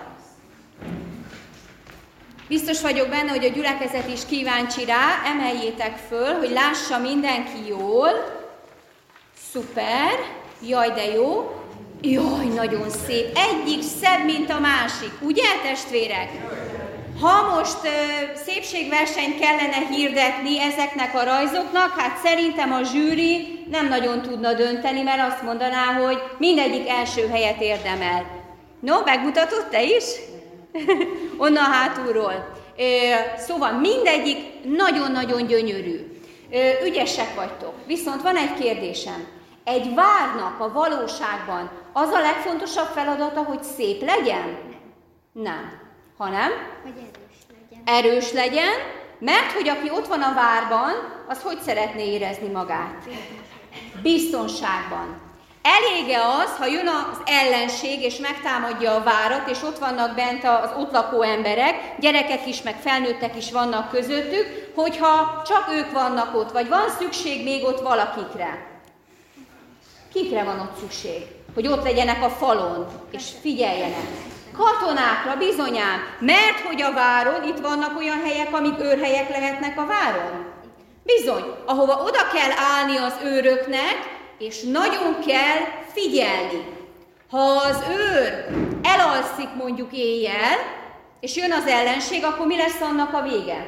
Speaker 1: Biztos vagyok benne, hogy a gyülekezet is kíváncsi rá, emeljétek föl, hogy lássa mindenki jól. Szuper. Jaj, de jó. Jaj, nagyon szép. Egyik szebb, mint a másik. Ugye, testvérek? Ha most ö, szépségversenyt kellene hirdetni ezeknek a rajzoknak, hát szerintem a zsűri nem nagyon tudna dönteni, mert azt mondaná, hogy mindegyik első helyet érdemel. No, megmutatod te is? Onnan hátulról. Ö, szóval mindegyik nagyon-nagyon gyönyörű. Ö, ügyesek vagytok. Viszont van egy kérdésem. Egy várnak a valóságban az a legfontosabb feladata, hogy szép legyen? Nem. Hanem?
Speaker 4: Hogy erős legyen.
Speaker 1: Erős legyen, mert hogy aki ott van a várban, az hogy szeretné érezni magát? Biztonságban. Elég-e az, ha jön az ellenség és megtámadja a várat, és ott vannak bent az ott lakó emberek, gyerekek is, meg felnőttek is vannak közöttük, hogyha csak ők vannak ott, vagy van szükség még ott valakikre? Kikre van ott szükség? Hogy ott legyenek a falon, és figyeljenek. Katonákra bizonyán, mert hogy a váron itt vannak olyan helyek, amik őrhelyek lehetnek a váron. Bizony, ahova oda kell állni az őröknek, és nagyon kell figyelni. Ha az őr elalszik mondjuk éjjel, és jön az ellenség, akkor mi lesz annak a vége?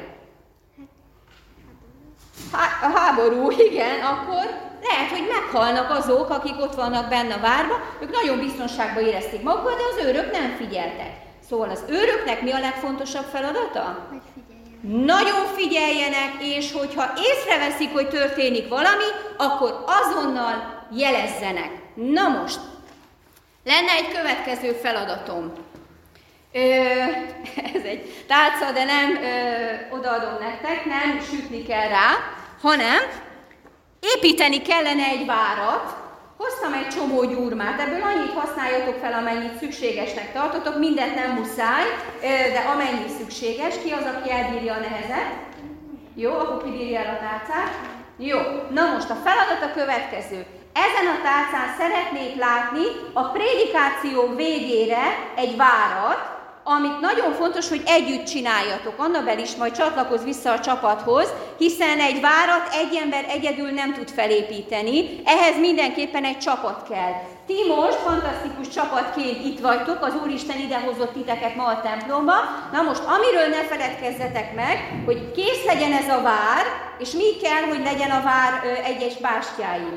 Speaker 1: Há- a háború, igen, akkor lehet, hogy meghalnak azok, akik ott vannak benne a várba, ők nagyon biztonságban érezték magukat, de az őrök nem figyeltek. Szóval az őröknek mi a legfontosabb feladata?
Speaker 4: Hogy figyeljen.
Speaker 1: Nagyon figyeljenek, és hogyha észreveszik, hogy történik valami, akkor azonnal jelezzenek. Na most, lenne egy következő feladatom. Ö, ez egy tálca, de nem ö, odaadom nektek, nem sütni kell rá, hanem építeni kellene egy várat. Hoztam egy csomó gyurmát, ebből annyit használjatok fel, amennyit szükségesnek tartotok, mindent nem muszáj, de amennyi szükséges. Ki az, aki elbírja a nehezet? Jó, akkor kibírja el a tálcát? Jó, na most a feladat a következő. Ezen a tálcán szeretnék látni a prédikáció végére egy várat, amit nagyon fontos, hogy együtt csináljatok. Annabel is majd csatlakozz vissza a csapathoz, hiszen egy várat egy ember egyedül nem tud felépíteni, ehhez mindenképpen egy csapat kell. Ti most fantasztikus csapatként itt vagytok, az Úristen idehozott titeket ma a templomba. Na most, amiről ne feledkezzetek meg, hogy kész legyen ez a vár, és mi kell, hogy legyen a vár egyes bástyáin.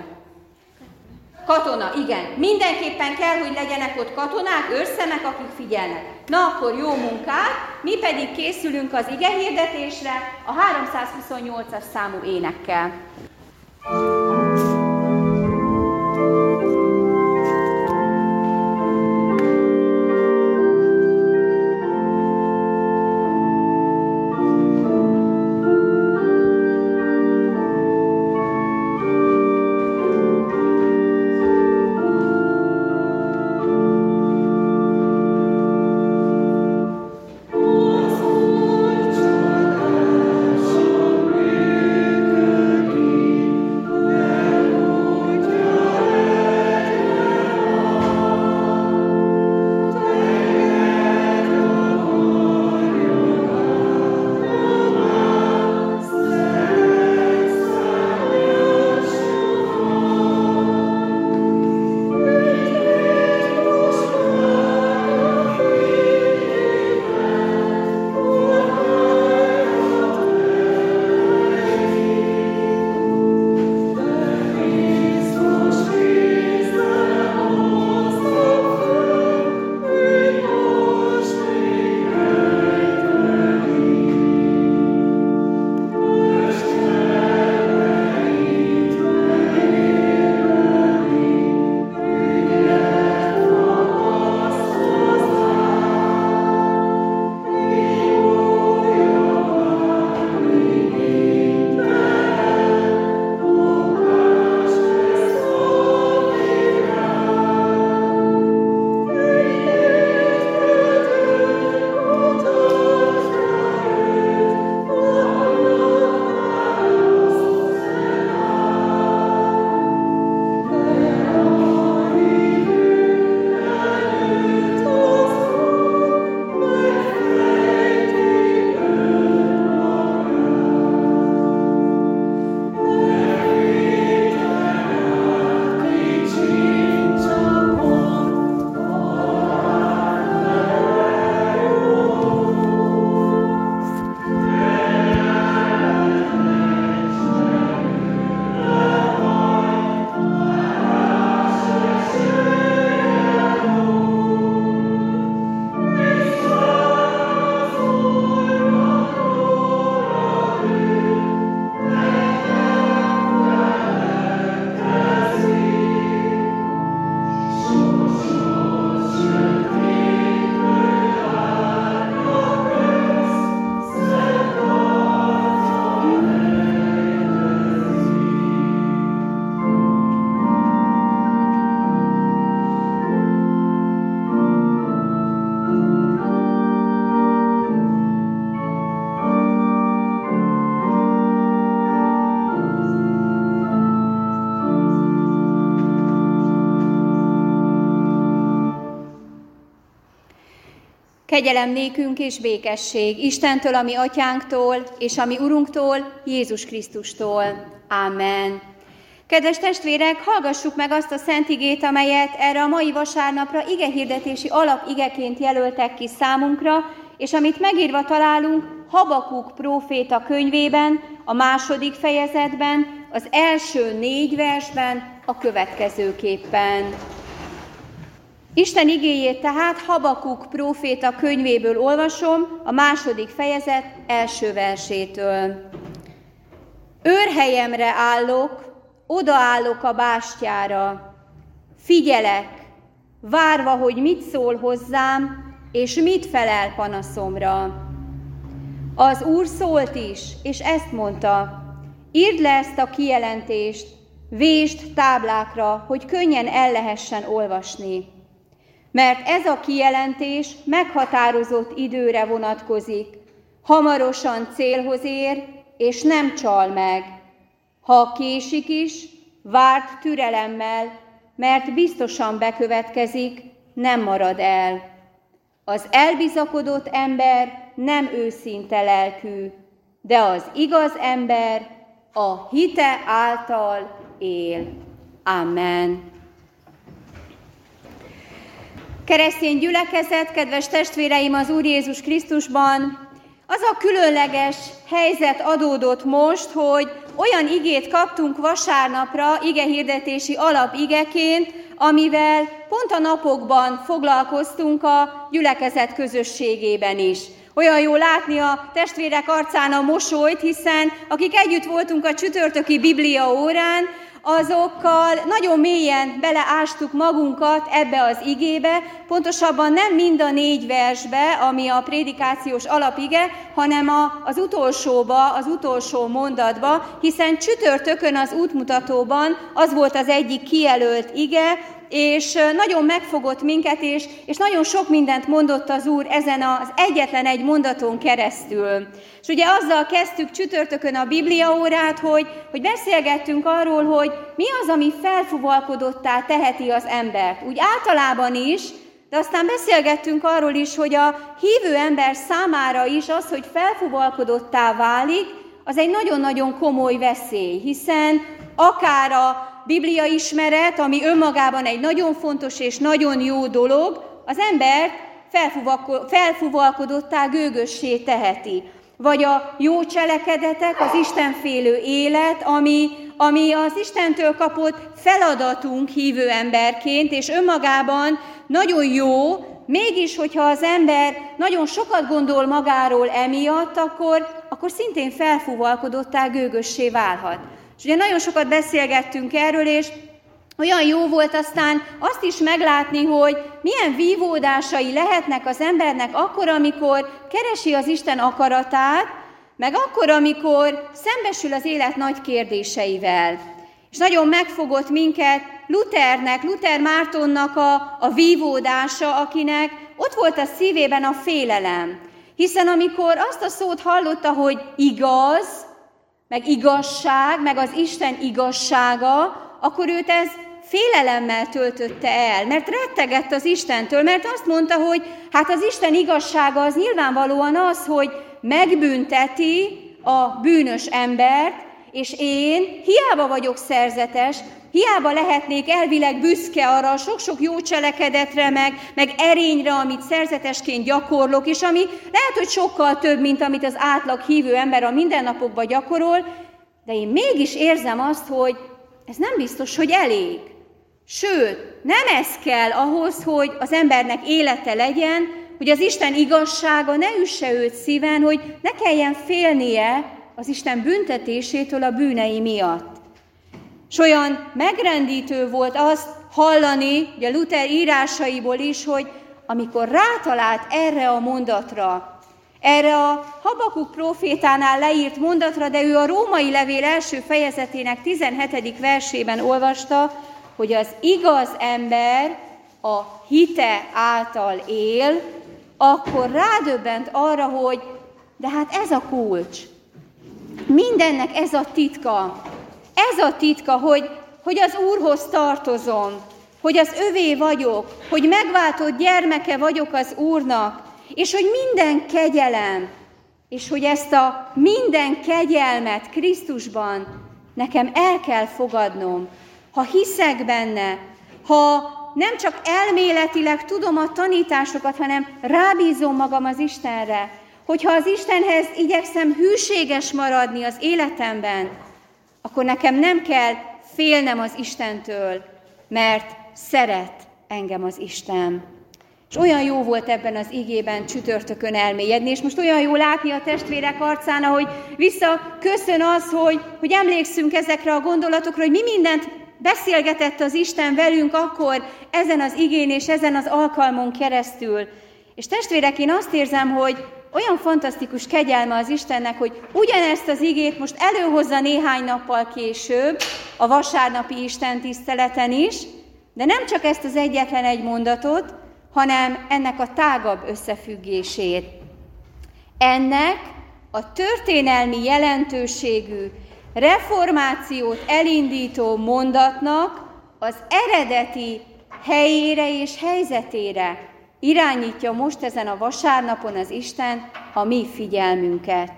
Speaker 1: Katona, igen. Mindenképpen kell, hogy legyenek ott katonák, őrszemek, akik figyelnek. Na akkor jó munkát, mi pedig készülünk az igehirdetésre a háromszázhuszonnyolcas számú énekkel.
Speaker 5: Thank you.
Speaker 1: Kegyelem nékünk és békesség Istentől, a mi atyánktól, és a mi Urunktól, Jézus Krisztustól. Ámen. Kedves testvérek, hallgassuk meg azt a szent igét, amelyet erre a mai vasárnapra igehirdetési alapigeként jelöltek ki számunkra, és amit megírva találunk Habakuk próféta könyvében, a második fejezetben, az első négy versben, a következőképpen. Isten igéjét tehát Habakuk próféta könyvéből olvasom, a második fejezet első versétől. Őrhelyemre állok, odaállok a bástyára, figyelek, várva, hogy mit szól hozzám, és mit felel panaszomra. Az Úr szólt is, és ezt mondta, írd le ezt a kijelentést, vésd táblákra, hogy könnyen el lehessen olvasni. Mert ez a kijelentés meghatározott időre vonatkozik, hamarosan célhoz ér, és nem csal meg. Ha késik is, várd türelemmel, mert biztosan bekövetkezik, nem marad el. Az elbizakodott ember nem őszinte lelkű, de az igaz ember a hite által él. Amen. Keresztény gyülekezet, kedves testvéreim az Úr Jézus Krisztusban, az a különleges helyzet adódott most, hogy olyan igét kaptunk vasárnapra, igehirdetési alapigeként, amivel pont a napokban foglalkoztunk a gyülekezet közösségében is. Olyan jó látni a testvérek arcán a mosolyt, hiszen akik együtt voltunk a csütörtöki Biblia órán, azokkal nagyon mélyen beleástuk magunkat ebbe az igébe, pontosabban nem mind a négy versbe, ami a prédikációs alapige, hanem a, az utolsóba, az utolsó mondatba, hiszen csütörtökön az útmutatóban az volt az egyik kijelölt ige, és nagyon megfogott minket, és, és nagyon sok mindent mondott az Úr ezen az egyetlen egy mondaton keresztül. És ugye azzal kezdtük csütörtökön a Biblia órát, hogy, hogy beszélgettünk arról, hogy mi az, ami felfuvalkodottá teheti az embert. Úgy általában is, de aztán beszélgettünk arról is, hogy a hívő ember számára is az, hogy felfuvalkodottá válik, az egy nagyon-nagyon komoly veszély, hiszen akár a Biblia ismeret, ami önmagában egy nagyon fontos és nagyon jó dolog, az embert felfuvalkodottá, gőgössé teheti. Vagy a jó cselekedetek, az istenfélő élet, ami, ami az Istentől kapott feladatunk hívő emberként, és önmagában nagyon jó, mégis, hogyha az ember nagyon sokat gondol magáról emiatt, akkor, akkor szintén felfuvalkodottá, gőgössé válhat. És ugye nagyon sokat beszélgettünk erről, és olyan jó volt aztán azt is meglátni, hogy milyen vívódásai lehetnek az embernek akkor, amikor keresi az Isten akaratát, meg akkor, amikor szembesül az élet nagy kérdéseivel. És nagyon megfogott minket Luthernek, Luther Mártonnak a, a vívódása, akinek ott volt a szívében a félelem. Hiszen amikor azt a szót hallotta, hogy igaz, meg igazság, meg az Isten igazsága, akkor őt ez félelemmel töltötte el, mert rettegett az Istentől, mert azt mondta, hogy hát az Isten igazsága az nyilvánvalóan az, hogy megbünteti a bűnös embert, és én hiába vagyok szerzetes, hiába lehetnék elvileg büszke arra a sok-sok jó cselekedetre, meg, meg erényre, amit szerzetesként gyakorlok, és ami lehet, hogy sokkal több, mint amit az átlag hívő ember a mindennapokban gyakorol, de én mégis érzem azt, hogy ez nem biztos, hogy elég. Sőt, nem ez kell ahhoz, hogy az embernek élete legyen, hogy az Isten igazsága ne üsse őt szíven, hogy ne kelljen félnie az Isten büntetésétől a bűnei miatt. És olyan megrendítő volt azt hallani, ugye Luther írásaiból is, hogy amikor rátalált erre a mondatra, erre a Habakuk prófétánál leírt mondatra, de ő a római levél első fejezetének tizenhetedik versében olvasta, hogy az igaz ember a hite által él, akkor rádöbbent arra, hogy de hát ez a kulcs. Mindennek ez a titka. Ez a titka, hogy, hogy az Úrhoz tartozom, hogy az övé vagyok, hogy megváltott gyermeke vagyok az Úrnak, és hogy minden kegyelem, és hogy ezt a minden kegyelmet Krisztusban nekem el kell fogadnom, ha hiszek benne, ha nem csak elméletileg tudom a tanításokat, hanem rábízom magam az Istenre, hogyha az Istenhez igyekszem hűséges maradni az életemben, akkor nekem nem kell félnem az Istentől, mert szeret engem az Isten. És olyan jó volt ebben az igében csütörtökön elmélyedni, és most olyan jó látni a testvérek arcán, ahogy visszaköszön az, hogy, hogy emlékszünk ezekre a gondolatokra, hogy mi mindent beszélgetett az Isten velünk akkor ezen az igén és ezen az alkalmon keresztül. És testvérek, én azt érzem, hogy olyan fantasztikus kegyelme az Istennek, hogy ugyanezt az igét most előhozza néhány nappal később, a vasárnapi istentiszteleten is, de nem csak ezt az egyetlen egy mondatot, hanem ennek a tágabb összefüggését. Ennek a történelmi jelentőségű reformációt elindító mondatnak az eredeti helyére és helyzetére irányítja most ezen a vasárnapon az Isten a mi figyelmünket.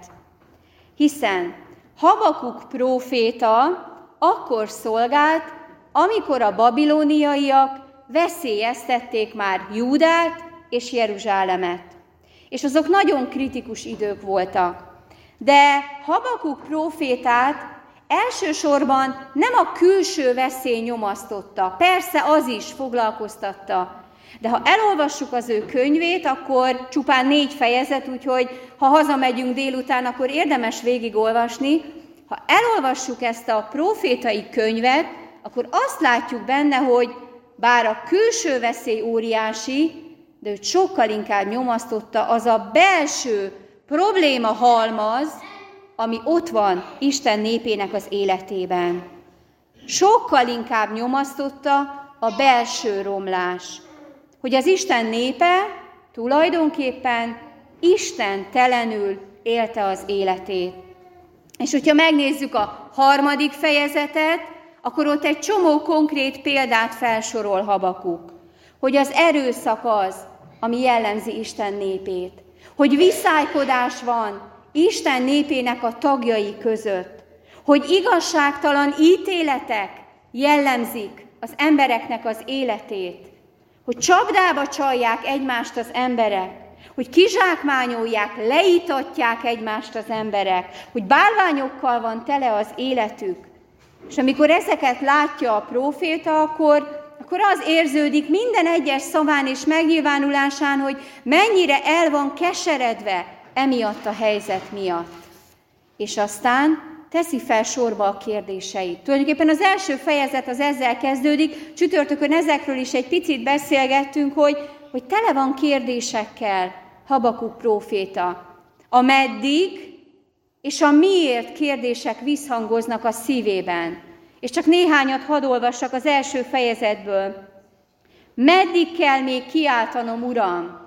Speaker 1: Hiszen Habakuk próféta akkor szolgált, amikor a babiloniaiak veszélyeztették már Júdát és Jeruzsálemet. És azok nagyon kritikus idők voltak. De Habakuk prófétát elsősorban nem a külső veszély nyomasztotta, persze az is foglalkoztatta. De ha elolvassuk az ő könyvét, akkor csupán négy fejezet, úgyhogy ha hazamegyünk délután, akkor érdemes végigolvasni. Ha elolvassuk ezt a prófétai könyvet, akkor azt látjuk benne, hogy bár a külső veszély óriási, de őt sokkal inkább nyomasztotta az a belső probléma halmaz, ami ott van Isten népének az életében. Sokkal inkább nyomasztotta a belső romlás, hogy az Isten népe tulajdonképpen istentelenül élte az életét. És hogyha megnézzük a harmadik fejezetet, akkor ott egy csomó konkrét példát felsorol Habakuk, hogy az erőszak az, ami jellemzi Isten népét, hogy viszálykodás van Isten népének a tagjai között, hogy igazságtalan ítéletek jellemzik az embereknek az életét, hogy csapdába csalják egymást az emberek, hogy kizsákmányolják, leítatják egymást az emberek, hogy bálványokkal van tele az életük. És amikor ezeket látja a próféta, akkor, akkor az érződik minden egyes szaván és megnyilvánulásán, hogy mennyire el van keseredve emiatt a helyzet miatt. És aztán teszi fel sorba a kérdéseit. Tulajdonképpen az első fejezet az ezzel kezdődik, csütörtökön ezekről is egy picit beszélgettünk, hogy, hogy tele van kérdésekkel Habakuk próféta. A meddig és a miért kérdések visszhangoznak a szívében. És csak néhányat hadd olvassak az első fejezetből. Meddig kell még kiáltanom, Uram?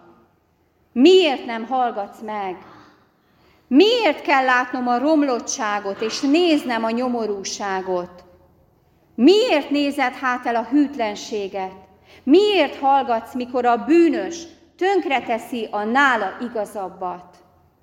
Speaker 1: Miért nem hallgatsz meg? Miért kell látnom a romlottságot, és néznem a nyomorúságot? Miért nézed hát el a hűtlenséget? Miért hallgatsz, mikor a bűnös tönkreteszi a nála igazabbat?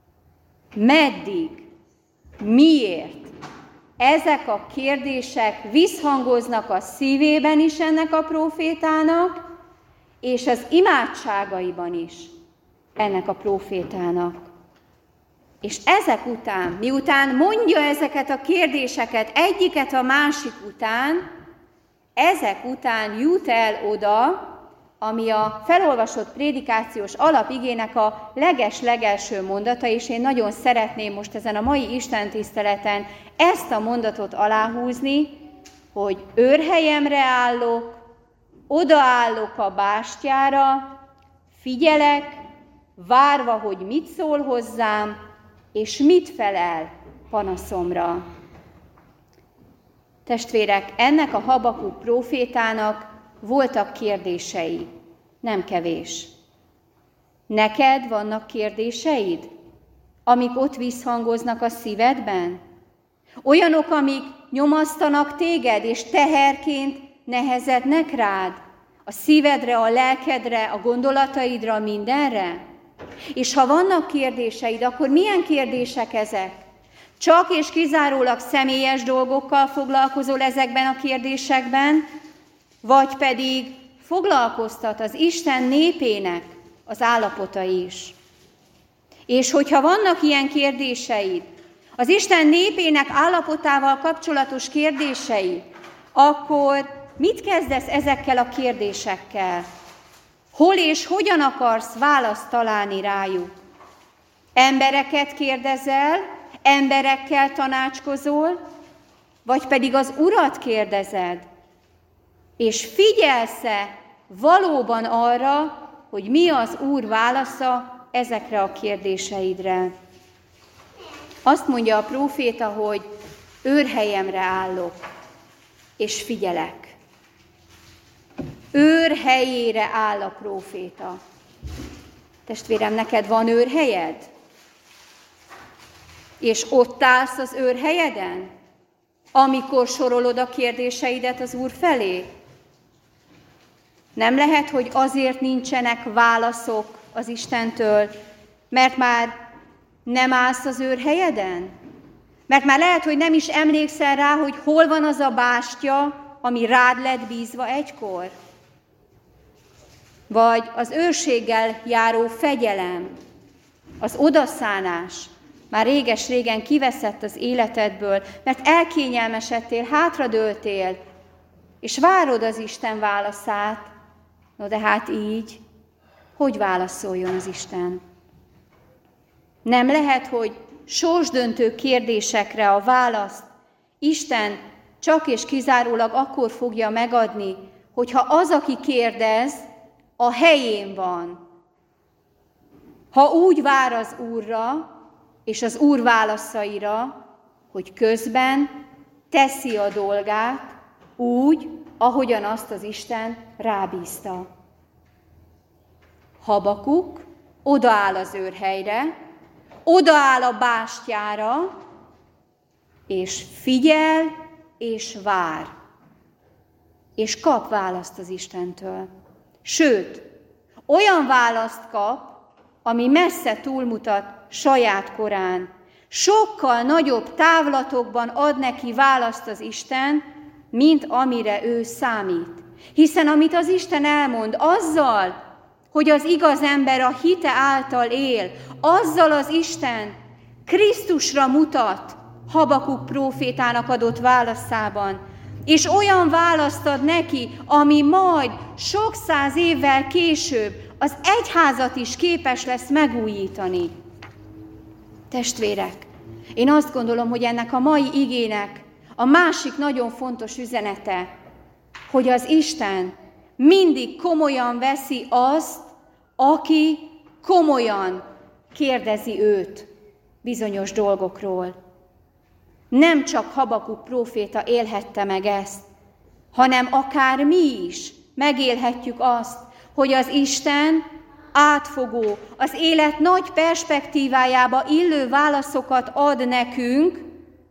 Speaker 1: Meddig? Miért? Ezek a kérdések visszhangoznak a szívében is ennek a prófétának, és az imádságaiban is ennek a prófétának. És ezek után, miután mondja ezeket a kérdéseket egyiket a másik után, ezek után jut el oda, ami a felolvasott prédikációs alapigének a leges-legelső mondata, és én nagyon szeretném most ezen a mai istentiszteleten ezt a mondatot aláhúzni, hogy őrhelyemre állok, odaállok a bástyára, figyelek, várva, hogy mit szól hozzám, és mit felel panaszomra. Testvérek, ennek a Habakuk prófétának voltak kérdései, nem kevés. Neked vannak kérdéseid, amik ott visszhangoznak a szívedben? Olyanok, amik nyomasztanak téged, és teherként nehezednek rád? A szívedre, a lelkedre, a gondolataidra, mindenre? És ha vannak kérdéseid, akkor milyen kérdések ezek? Csak és kizárólag személyes dolgokkal foglalkozol ezekben a kérdésekben, vagy pedig foglalkoztat az Isten népének az állapota is. És hogyha vannak ilyen kérdéseid, az Isten népének állapotával kapcsolatos kérdéseid, akkor mit kezdesz ezekkel a kérdésekkel? Hol és hogyan akarsz választ találni rájuk? Embereket kérdezel, emberekkel tanácskozol, vagy pedig az Urat kérdezed, és figyelsz-e valóban arra, hogy mi az Úr válasza ezekre a kérdéseidre? Azt mondja a próféta, hogy őrhelyemre állok, és figyelek. Őrhelyére áll a próféta. Testvérem, neked van őrhelyed? És ott állsz az őrhelyeden, amikor sorolod a kérdéseidet az Úr felé? Nem lehet, hogy azért nincsenek válaszok az Istentől, mert már nem állsz az őrhelyeden? Mert már lehet, hogy nem is emlékszel rá, hogy hol van az a bástya, ami rád lett bízva egykor? Vagy az őrséggel járó fegyelem, az odaszánás már réges-régen kiveszett az életedből, mert elkényelmesedtél, hátradőltél, és várod az Isten válaszát. No de hát így, hogy válaszoljon az Isten? Nem lehet, hogy sorsdöntő kérdésekre a választ Isten csak és kizárólag akkor fogja megadni, hogyha az, aki kérdez, a helyén van. Ha úgy vár az Úrra és az Úr válaszaira, hogy közben teszi a dolgát úgy, ahogyan azt az Isten rábízta. Habakuk odaáll az őrhelyre, odaáll a bástyára, és figyel, és vár. És kap választ az Istentől. Sőt, olyan választ kap, ami messze túlmutat saját korán. Sokkal nagyobb távlatokban ad neki választ az Isten, mint amire ő számít. Hiszen amit az Isten elmond, azzal, hogy az igaz ember a hite által él, azzal az Isten Krisztusra mutat Habakuk prófétának adott válaszában, és olyan választ ad neki, ami majd sok száz évvel később az egyházat is képes lesz megújítani. Testvérek, én azt gondolom, hogy ennek a mai igének a másik nagyon fontos üzenete, hogy az Isten mindig komolyan veszi azt, aki komolyan kérdezi őt bizonyos dolgokról. Nem csak Habakuk próféta élhette meg ezt, hanem akár mi is megélhetjük azt, hogy az Isten átfogó, az élet nagy perspektívájába illő válaszokat ad nekünk,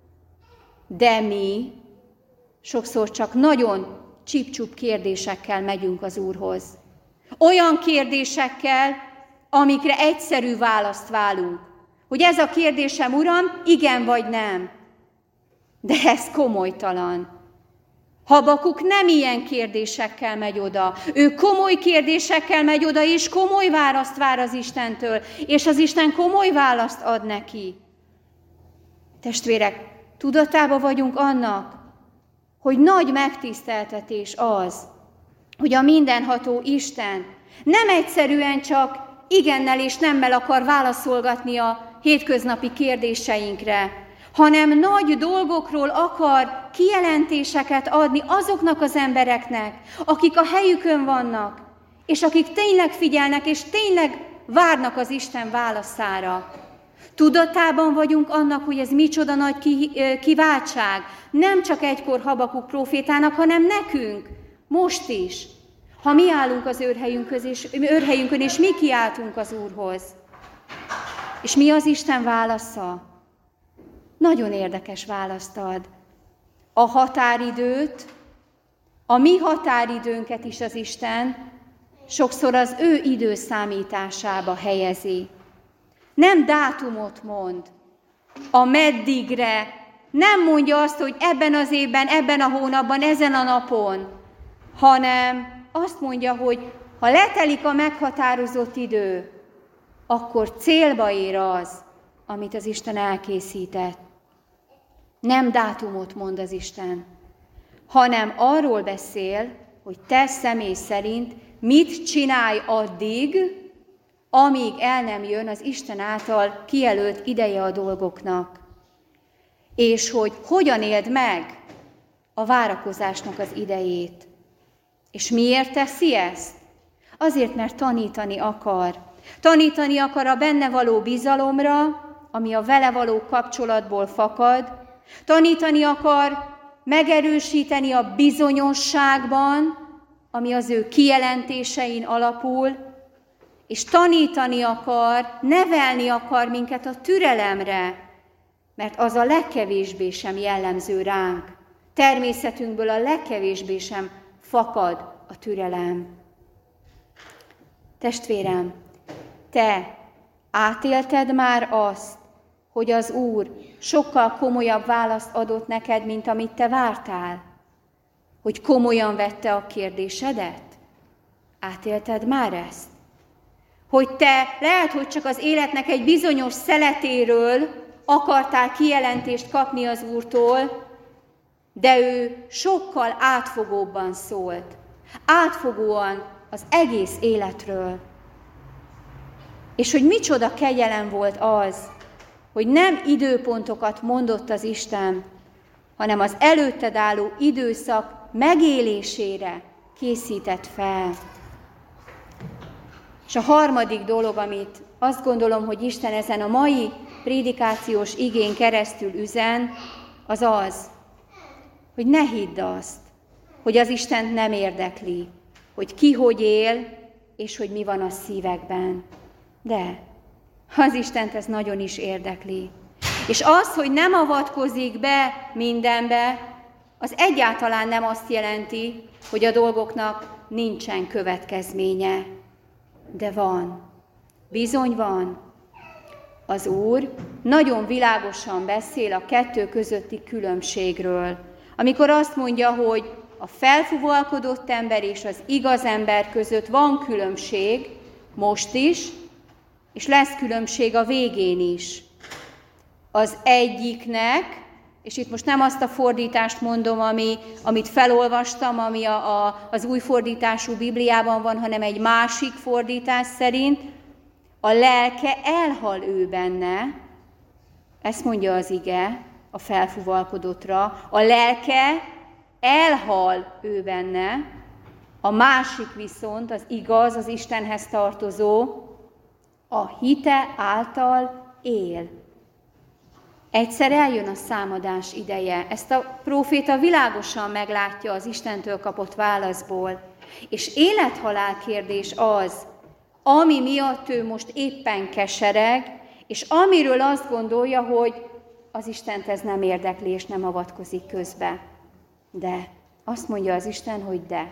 Speaker 1: de mi sokszor csak nagyon csip-csup kérdésekkel megyünk az Úrhoz. Olyan kérdésekkel, amikre egyszerű választ válunk. Hogy ez a kérdésem, Uram, igen vagy nem. De ez komolytalan. Habakuk nem ilyen kérdésekkel megy oda. Ő komoly kérdésekkel megy oda, és komoly választ vár az Istentől, és az Isten komoly választ ad neki. Testvérek, tudatában vagyunk annak, hogy nagy megtiszteltetés az, hogy a mindenható Isten nem egyszerűen csak igennel és nemmel akar válaszolgatni a hétköznapi kérdéseinkre, hanem nagy dolgokról akar kijelentéseket adni azoknak az embereknek, akik a helyükön vannak, és akik tényleg figyelnek, és tényleg várnak az Isten válaszára. Tudatában vagyunk annak, hogy ez micsoda nagy kiváltság, nem csak egykor Habakuk prófétának, hanem nekünk, most is. Ha mi állunk az őrhelyünkön, és, őrhelyünkön, és mi kiáltunk az Úrhoz. És mi az Isten válasza? Nagyon érdekes választ ad. A határidőt, a mi határidőnket is az Isten sokszor az ő időszámításába helyezi. Nem dátumot mond a meddigre, nem mondja azt, hogy ebben az évben, ebben a hónapban, ezen a napon, hanem azt mondja, hogy ha letelik a meghatározott idő, akkor célba ér az, amit az Isten elkészített. Nem dátumot mond az Isten, hanem arról beszél, hogy te személy szerint mit csinálj addig, amíg el nem jön az Isten által kijelölt ideje a dolgoknak. És hogy hogyan éld meg a várakozásnak az idejét. És miért teszi ezt? Azért, mert tanítani akar. Tanítani akar a benne való bizalomra, ami a vele való kapcsolatból fakad. Tanítani akar megerősíteni a bizonyosságban, ami az ő kijelentésein alapul, és tanítani akar, nevelni akar minket a türelemre, mert az a legkevésbé sem jellemző ránk. Természetünkből a legkevésbé sem fakad a türelem. Testvérem, te átélted már azt, hogy az Úr sokkal komolyabb választ adott neked, mint amit te vártál? Hogy komolyan vette a kérdésedet? Átélted már ezt? Hogy te lehet, hogy csak az életnek egy bizonyos szeletéről akartál kijelentést kapni az Úrtól, de ő sokkal átfogóbban szólt. Átfogóan az egész életről. És hogy micsoda kegyelem volt az, hogy nem időpontokat mondott az Isten, hanem az előtted álló időszak megélésére készített fel. És a harmadik dolog, amit azt gondolom, hogy Isten ezen a mai prédikációs igén keresztül üzen, az az, hogy ne hidd azt, hogy az Istent nem érdekli, hogy ki hogy él, és hogy mi van a szívekben. De az Istent ez nagyon is érdekli. És az, hogy nem avatkozik be mindenbe, az egyáltalán nem azt jelenti, hogy a dolgoknak nincsen következménye. De van. Bizony van. Az Úr nagyon világosan beszél a kettő közötti különbségről. Amikor azt mondja, hogy a felfuvalkodott ember és az igaz ember között van különbség, most is, és lesz különbség a végén is. Az egyiknek, és itt most nem azt a fordítást mondom, ami, amit felolvastam, ami a, a, az új fordítású Bibliában van, hanem egy másik fordítás szerint, a lelke elhal ő benne, ezt mondja az ige a felfuvalkodottra, a lelke elhal ő benne, a másik viszont, az igaz, az Istenhez tartozó, a hite által él. Egyszer eljön a számadás ideje. Ezt a próféta világosan meglátja az Istentől kapott válaszból. És élethalál kérdés az, ami miatt ő most éppen kesereg, és amiről azt gondolja, hogy az Istent ez nem érdekli, és nem avatkozik közbe. De azt mondja az Isten, hogy de.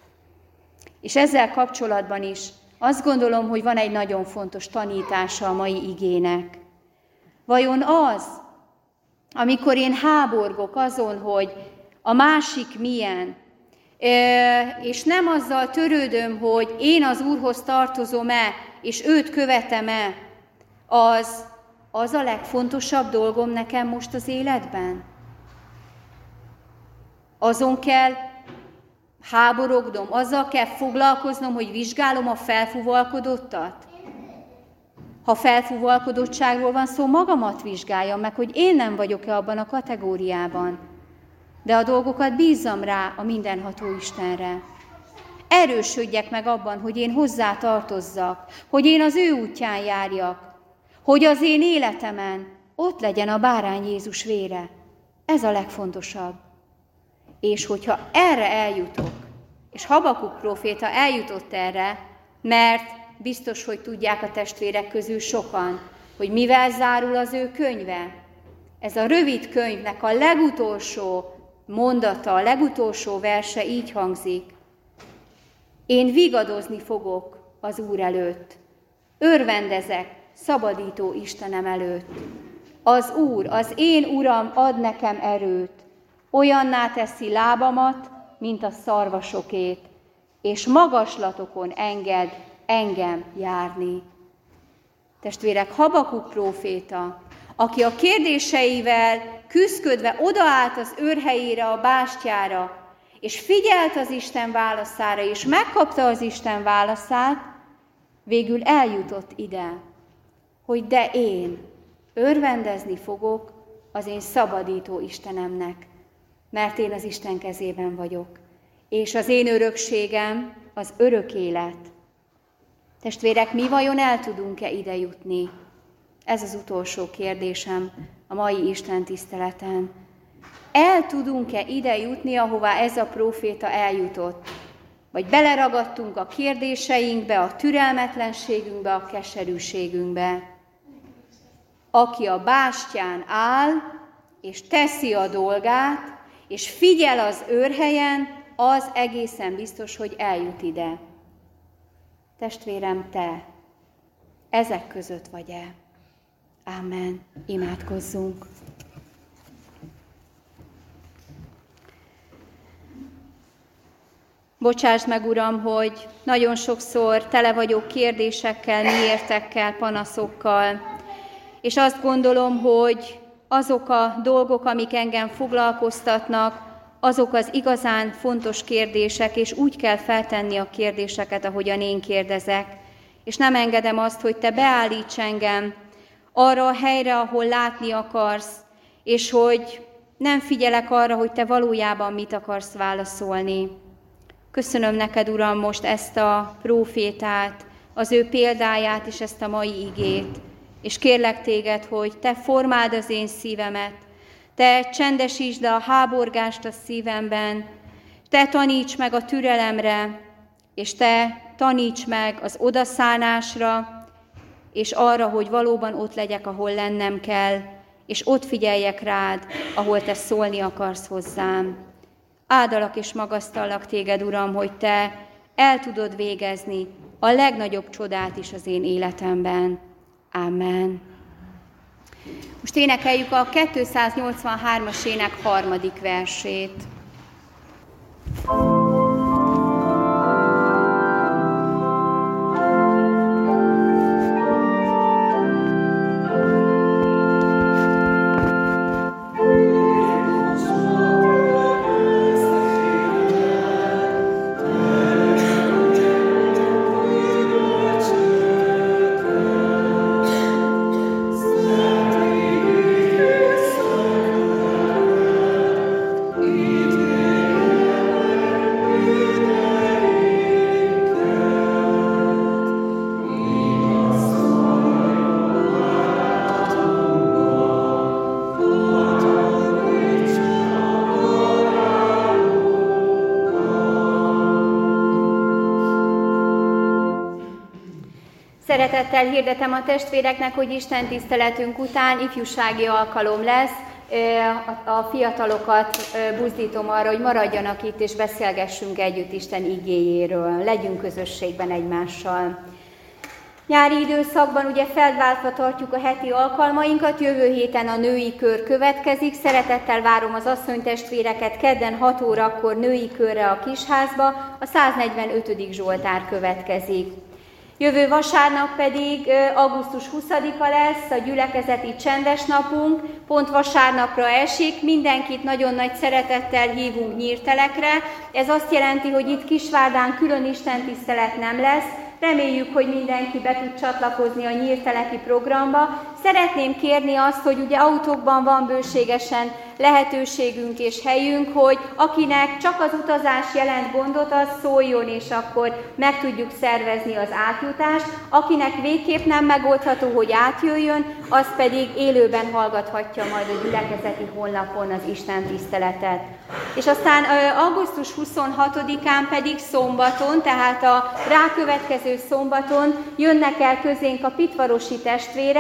Speaker 1: És ezzel kapcsolatban is azt gondolom, hogy van egy nagyon fontos tanítása a mai igének. Vajon az, amikor én háborgok azon, hogy a másik milyen, és nem azzal törődöm, hogy én az Úrhoz tartozom-e, és őt követem-e, az, az a legfontosabb dolgom nekem most az életben? Azon kell háborognom, azzal kell foglalkoznom, hogy vizsgálom a felfuvalkodottat? Ha felfuvalkodottságról van szó, magamat vizsgáljam meg, hogy én nem vagyok-e abban a kategóriában. De a dolgokat bízzam rá a mindenható Istenre. Erősödjek meg abban, hogy én hozzá tartozzak, hogy én az ő útján járjak, hogy az én életemen ott legyen a bárány Jézus vére. Ez a legfontosabb. És hogyha erre eljutok, és Habakuk próféta eljutott erre, mert biztos, hogy tudják a testvérek közül sokan, hogy mivel zárul az ő könyve. Ez a rövid könyvnek a legutolsó mondata, a legutolsó verse így hangzik. Én vigadozni fogok az Úr előtt. Örvendezek szabadító Istenem előtt. Az Úr, az én Uram ad nekem erőt, olyanná teszi lábamat, mint a szarvasokét, és magaslatokon enged engem járni. Testvérek, Habakuk próféta, aki a kérdéseivel küszködve odaállt az őrhelyére, a bástyára, és figyelt az Isten válaszára, és megkapta az Isten válaszát, végül eljutott ide, hogy de én örvendezni fogok az én szabadító Istenemnek, mert én az Isten kezében vagyok, és az én örökségem az örök élet. Testvérek, mi vajon el tudunk-e ide jutni? Ez az utolsó kérdésem a mai Isten tiszteleten. El tudunk-e ide jutni, ahová ez a próféta eljutott? Vagy beleragadtunk a kérdéseinkbe, a türelmetlenségünkbe, a keserűségünkbe? Aki a bástyán áll, és teszi a dolgát, és figyel az őrhelyen, az egészen biztos, hogy eljut ide. Testvérem, te ezek között vagy-e? Ámen. Imádkozzunk. Bocsáss meg, Uram, hogy nagyon sokszor tele vagyok kérdésekkel, miértekkel, panaszokkal, és azt gondolom, hogy azok a dolgok, amik engem foglalkoztatnak, azok az igazán fontos kérdések, és úgy kell feltenni a kérdéseket, ahogyan én kérdezek, és nem engedem azt, hogy te beállíts engem arra a helyre, ahol látni akarsz, és hogy nem figyelek arra, hogy te valójában mit akarsz válaszolni. Köszönöm neked, Uram, most ezt a prófétát, az ő példáját és ezt a mai igét, és kérlek téged, hogy te formáld az én szívemet, te csendesítsd a háborgást a szívemben, te taníts meg a türelemre, és te taníts meg az odaszánásra, és arra, hogy valóban ott legyek, ahol lennem kell, és ott figyeljek rád, ahol te szólni akarsz hozzám. Áldalak és magasztallak téged, Uram, hogy te el tudod végezni a legnagyobb csodát is az én életemben. Amen. Most énekeljük a kétszáznyolcvanhármas ének harmadik versét. Szeretettel hirdetem a testvéreknek, hogy Isten tiszteletünk után ifjúsági alkalom lesz. A fiatalokat buzdítom arra, hogy maradjanak itt és beszélgessünk együtt Isten igéjéről. Legyünk közösségben egymással. Nyári időszakban ugye feldváltva tartjuk a heti alkalmainkat, jövő héten a női kör következik. Szeretettel várom az asszonytestvéreket kedden hat órakor női körre a Kisházba, a száznegyvenötödik Zsoltár következik. Jövő vasárnap pedig augusztus huszadika lesz, a gyülekezeti csendes napunk, pont vasárnapra esik, mindenkit nagyon nagy szeretettel hívunk nyírtelekre. Ez azt jelenti, hogy itt Kisvárdán külön istentisztelet nem lesz, reméljük, hogy mindenki be tud csatlakozni a nyírteleki programba. Szeretném kérni azt, hogy ugye autókban van bőségesen lehetőségünk és helyünk, hogy akinek csak az utazás jelent gondot, az szóljon, és akkor meg tudjuk szervezni az átjutást. Akinek végképp nem megoldható, hogy átjöjjön, az pedig élőben hallgathatja majd a gyülekezeti honlapon az Isten tiszteletet. És aztán augusztus huszonhatodikán pedig szombaton, tehát a rákövetkező szombaton jönnek el közénk a pitvarosi testvérek, úgy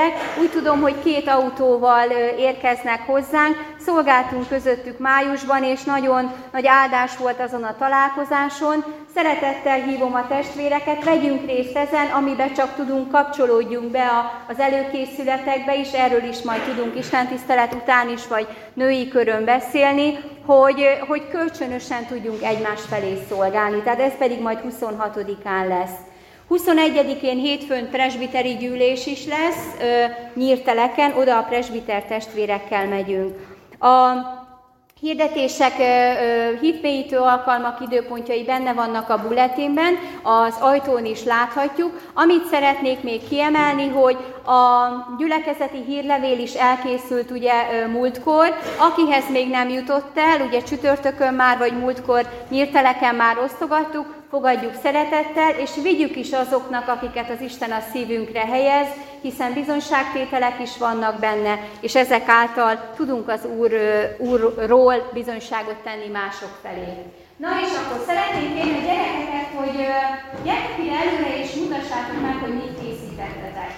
Speaker 1: úgy tudom, hogy két autóval érkeznek hozzánk, szolgáltunk közöttük májusban, és nagyon nagy áldás volt azon a találkozáson. Szeretettel hívom a testvéreket, vegyünk részt ezen, amiben csak tudunk, kapcsolódjunk be az előkészületekbe is, erről is majd tudunk istentisztelet után is, vagy női körön beszélni, hogy, hogy kölcsönösen tudjunk egymás felé szolgálni. Tehát ez pedig majd huszonhatodikán lesz. huszonegyedikén hétfőn presbiteri gyűlés is lesz, Nyírteleken, oda a presbiter testvérekkel megyünk. A hirdetések, hitmélyítő alkalmak időpontjai benne vannak a bulletinben, az ajtón is láthatjuk. Amit szeretnék még kiemelni, hogy a gyülekezeti hírlevél is elkészült ugye múltkor, akihez még nem jutott el, ugye csütörtökön már, vagy múltkor Nyírteleken már osztogattuk, fogadjuk szeretettel, és vigyük is azoknak, akiket az Isten a szívünkre helyez, hiszen bizonyságtételek is vannak benne, és ezek által tudunk az Úr, Úrról bizonyságot tenni mások felé. Na és akkor szeretném kérni a gyerekeket, hogy gyertek ide előre, és mutassátok meg, hogy mit készítettetek.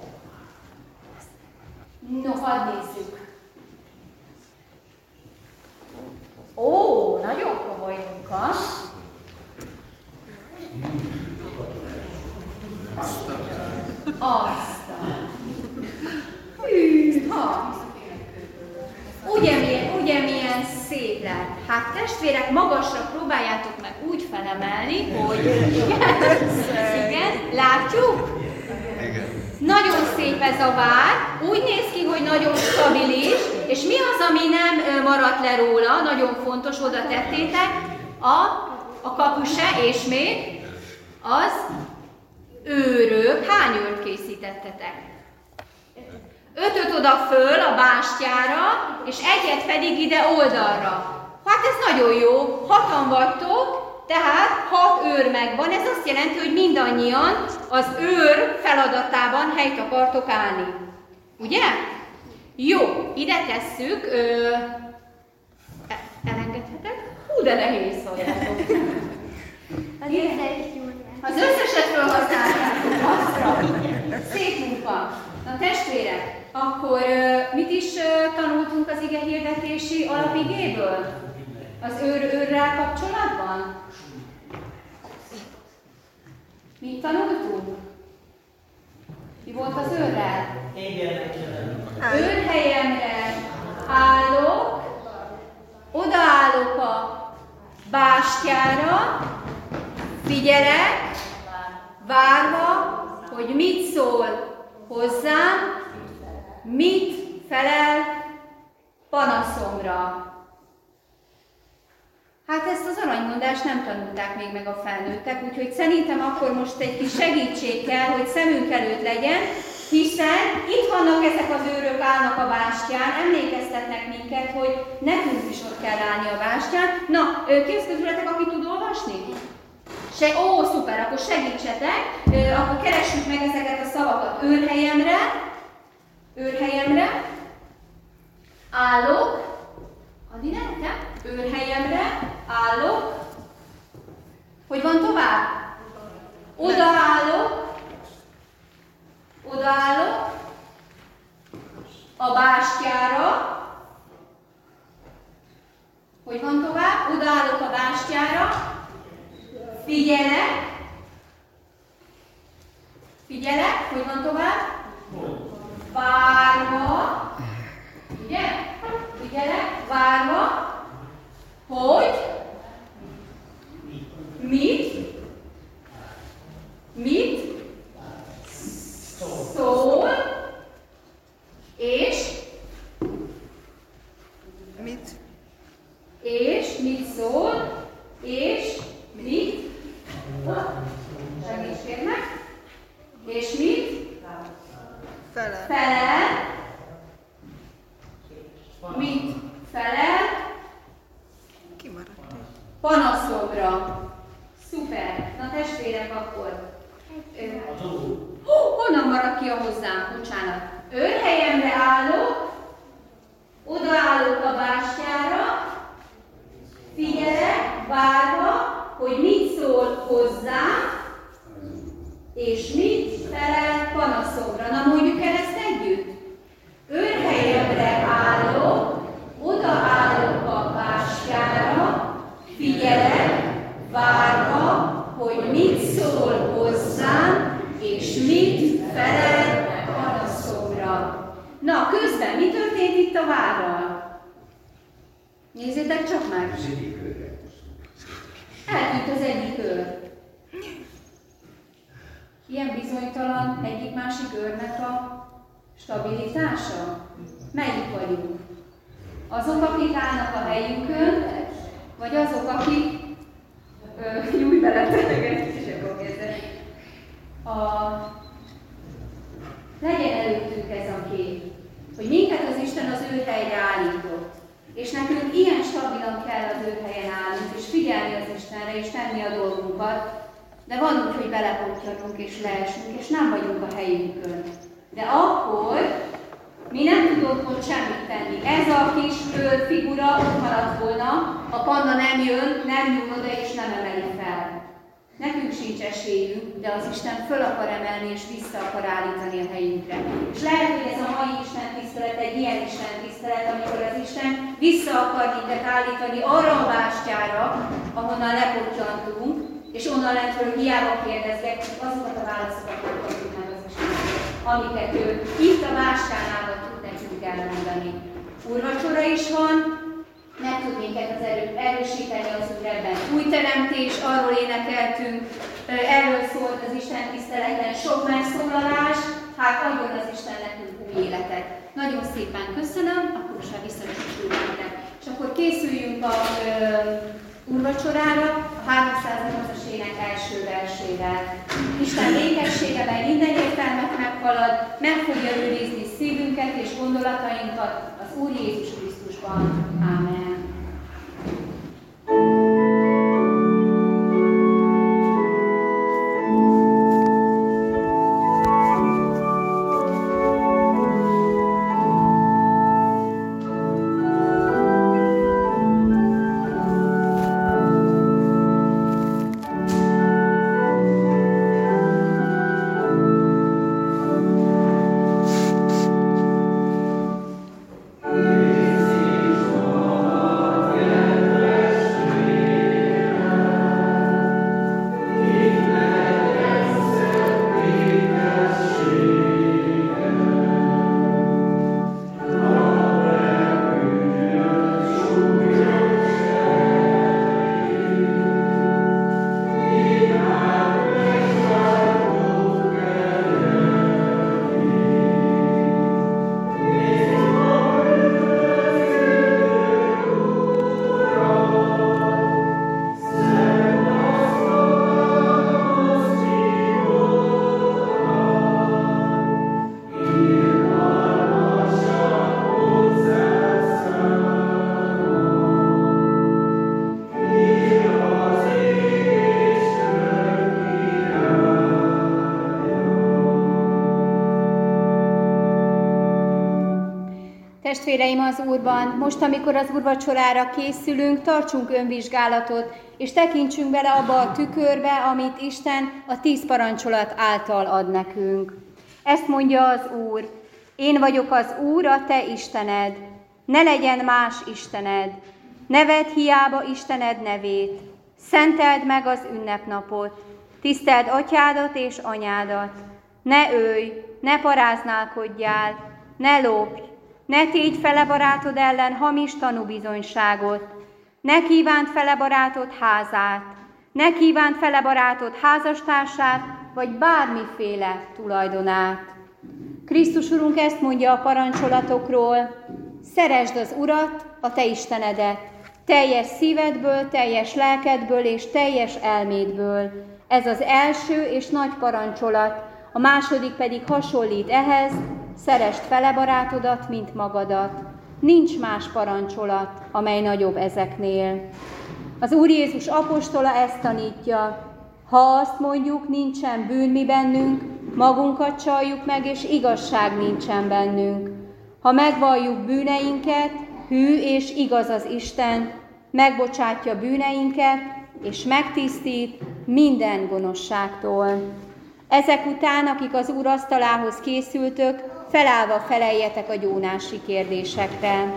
Speaker 1: No, hadd nézzük. Ó, nagyon komoly munka. Aztán. Hűha! Ugye milyen, ugye milyen szép lett? Hát testvérek, magasra próbáljátok meg úgy felemelni, hogy igen, látjuk? Igen. Nagyon szép ez a vár, úgy néz ki, hogy nagyon stabilis, és mi az, ami nem maradt le róla, nagyon fontos, oda tettétek, a, a kapuse, és még az őrök. Hány őrt készítettetek? Ötöt oda föl a bástyára, és egyet pedig ide oldalra. Hát ez nagyon jó, hatan vagytok, tehát hat őr megvan, ez azt jelenti, hogy mindannyian az őr feladatában helyt akartok állni. Ugye? Jó, ide tesszük, ö, elengedhetek? Hú, de nehéz szóljátok. Az összeset felhasználjátok, azra. Szép munka. Na testvérek, akkor mit is tanultunk az ige hirdetési alapigéből? Az őr őrrel kapcsolatban? Mit tanultunk? Mi volt az őrrel? Őrhelyemre állok, odaállok a bástyára, figyelek, várva, hogy mit szól hozzám, mit felel panaszomra. Hát ezt az aranymondást nem tanulták még meg a felnőttek, úgyhogy szerintem akkor most egy kis segítség kell, hogy szemünk előtt legyen, hiszen itt vannak ezek az őrök, állnak a bástyán, emlékeztetnek minket, hogy nekünk is ott kell állni a bástyán. Na, kész közületek, aki tud olvasni? Se, ó, szuper, akkor segítsetek, akkor keressük meg ezeket a szavakat. Őrhelyemre, őrhelyemre, állok, adj ide nekem, őrhelyemre, állok, hogy van tovább? Odaállok, odaállok a bástyára, hogy van tovább? Odaállok a bástyára, figyelek, figyelek, hogy van tovább? Várva, ugye? Figyelek, várva, hogy mit, mit szól, és
Speaker 3: mit,
Speaker 1: és mit szól, és mit, segíts kérnek, és mit
Speaker 3: felel,
Speaker 1: felel, mit felel,
Speaker 3: kimaradt egy.
Speaker 1: panaszomra. Szuper! Na testvérek, akkor... Hú, honnan maradt ki a hozzám? Bocsánat. Őrhelyemre állok, odaállok a bástyára, figyelek, várva, hogy mit szól hozzám, és mit felel panaszomra. Na mondjuk el ezt együtt. történt itt a várral? Nézzétek csak meg! Eltűnt az egyik őr. Ilyen bizonytalan egyik-másik őrnek a stabilitása? Melyik vagyunk? Azok, akik állnak a helyükön, vagy azok, akik ö, nyújt bele teleget, és akkor kezdeni. A... Legyen előttünk ez a kép, hogy minket az Isten az ő helyre állított. És nekünk ilyen stabilan kell az ő helyen állnunk, és figyelni az Istenre, és tenni a dolgunkat, de van úgy, hogy belepottyanunk és leesünk, és nem vagyunk a helyünkön. De akkor mi nem tudunk ott semmit tenni. Ez a kis figura ott maradt volna, a panda nem jön, nem nyúl oda és nem emeli fel. Nekünk sincs esélyünk, de az Isten föl akar emelni és vissza akar állítani a helyünkre. És lehet, hogy ez a mai Isten tisztelet egy ilyen Isten tisztelet, amikor az Isten vissza akar minket állítani arra a bástyára, ahonnan lepottyantunk, és onnan lentről hiába kérdezgek, azokat a válaszokat kapjuk meg az Istenről, amiket ő itt a bástyánál tud nekünk elmondani. Úrvacsora is van, meg tud minket az erő, erősíteni az Úrban. Új teremtés, arról énekeltünk, erről szólt az Isten tiszteleten sok megszólalás, hát adjon az Isten nekünk új életet. Nagyon szépen köszönöm, akkor most már visszacsúszulunk. És akkor készüljünk a úrvacsorára, a háromszáznyolcas ének első versével. Isten békessége, mely minden értelmet meghalad, meg fogja őrizni szívünket és gondolatainkat az Úr Jézus Krisztusban. Ámen. Testvéreim az Úrban, most, amikor az úrvacsorára készülünk, tartsunk önvizsgálatot, és tekintsünk bele abba a tükörbe, amit Isten a tíz parancsolat által ad nekünk. Ezt mondja az Úr: én vagyok az Úr, a te Istened, ne legyen más istened, ne vedd hiába Istened nevét, szenteld meg az ünnepnapot, tiszteld atyádat és anyádat, ne ölj, ne paráználkodjál, ne lopj, ne tégy fele barátod ellen hamis tanúbizonyságot, ne kívánt fele barátod házát, ne kívánt fele barátod házastársát, vagy bármiféle tulajdonát. Krisztus Urunk ezt mondja a parancsolatokról: szeresd az Urat, a te Istenedet, teljes szívedből, teljes lelkedből és teljes elmédből. Ez az első és nagy parancsolat, a második pedig hasonlít ehhez: szeresd fele barátodat, mint magadat. Nincs más parancsolat, amely nagyobb ezeknél. Az Úr Jézus apostola ezt tanítja: ha azt mondjuk, nincsen bűn mi bennünk, magunkat csaljuk meg, és igazság nincsen bennünk. Ha megvalljuk bűneinket, hű és igaz az Isten, megbocsátja bűneinket, és megtisztít minden gonoszságtól. Ezek után, akik az Úr asztalához készültök, felállva feleljetek a gyónási kérdésekre.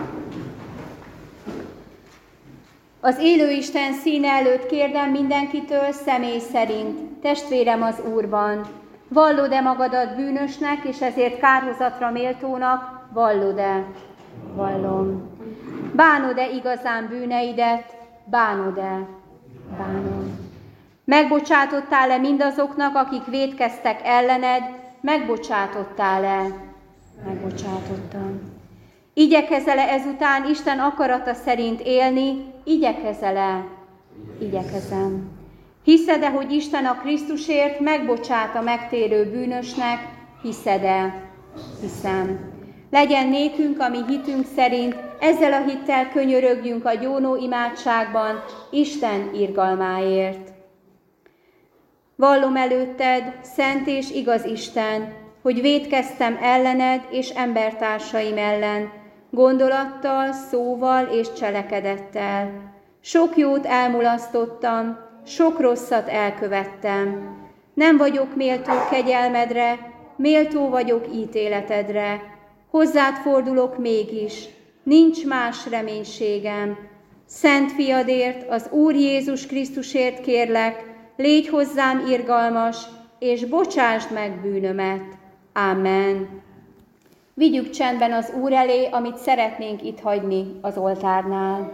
Speaker 1: Az élő Isten színe előtt kérdem mindenkitől személy szerint: testvérem az Úrban, vallod-e magadat bűnösnek, és ezért kárhozatra méltónak, vallod-e? Vallom. Bánod-e igazán bűneidet? Bánod-e? Bánom. Megbocsátottál-e mindazoknak, akik vétkeztek ellened? Megbocsátottál-e? Megbocsátottam. Igyekezel-e ezután Isten akarata szerint élni? Igyekezel-e? Igyekezem. Hiszed-e, hogy Isten a Krisztusért megbocsát a megtérő bűnösnek? Hiszed-e? Hiszem. Legyen nékünk, ami hitünk szerint, ezzel a hittel könyörögjünk a gyónó imádságban Isten irgalmáért. Vallom előtted, szent és igaz Isten, hogy vétkeztem ellened és embertársaim ellen, gondolattal, szóval és cselekedettel. Sok jót elmulasztottam, sok rosszat elkövettem. Nem vagyok méltó kegyelmedre, méltó vagyok ítéletedre. Hozzád fordulok mégis, nincs más reménységem. Szent fiadért, az Úr Jézus Krisztusért kérlek, légy hozzám irgalmas, és bocsásd meg bűnömet. Amen. Vigyük csendben az Úr elé, amit szeretnénk itt hagyni az oltárnál.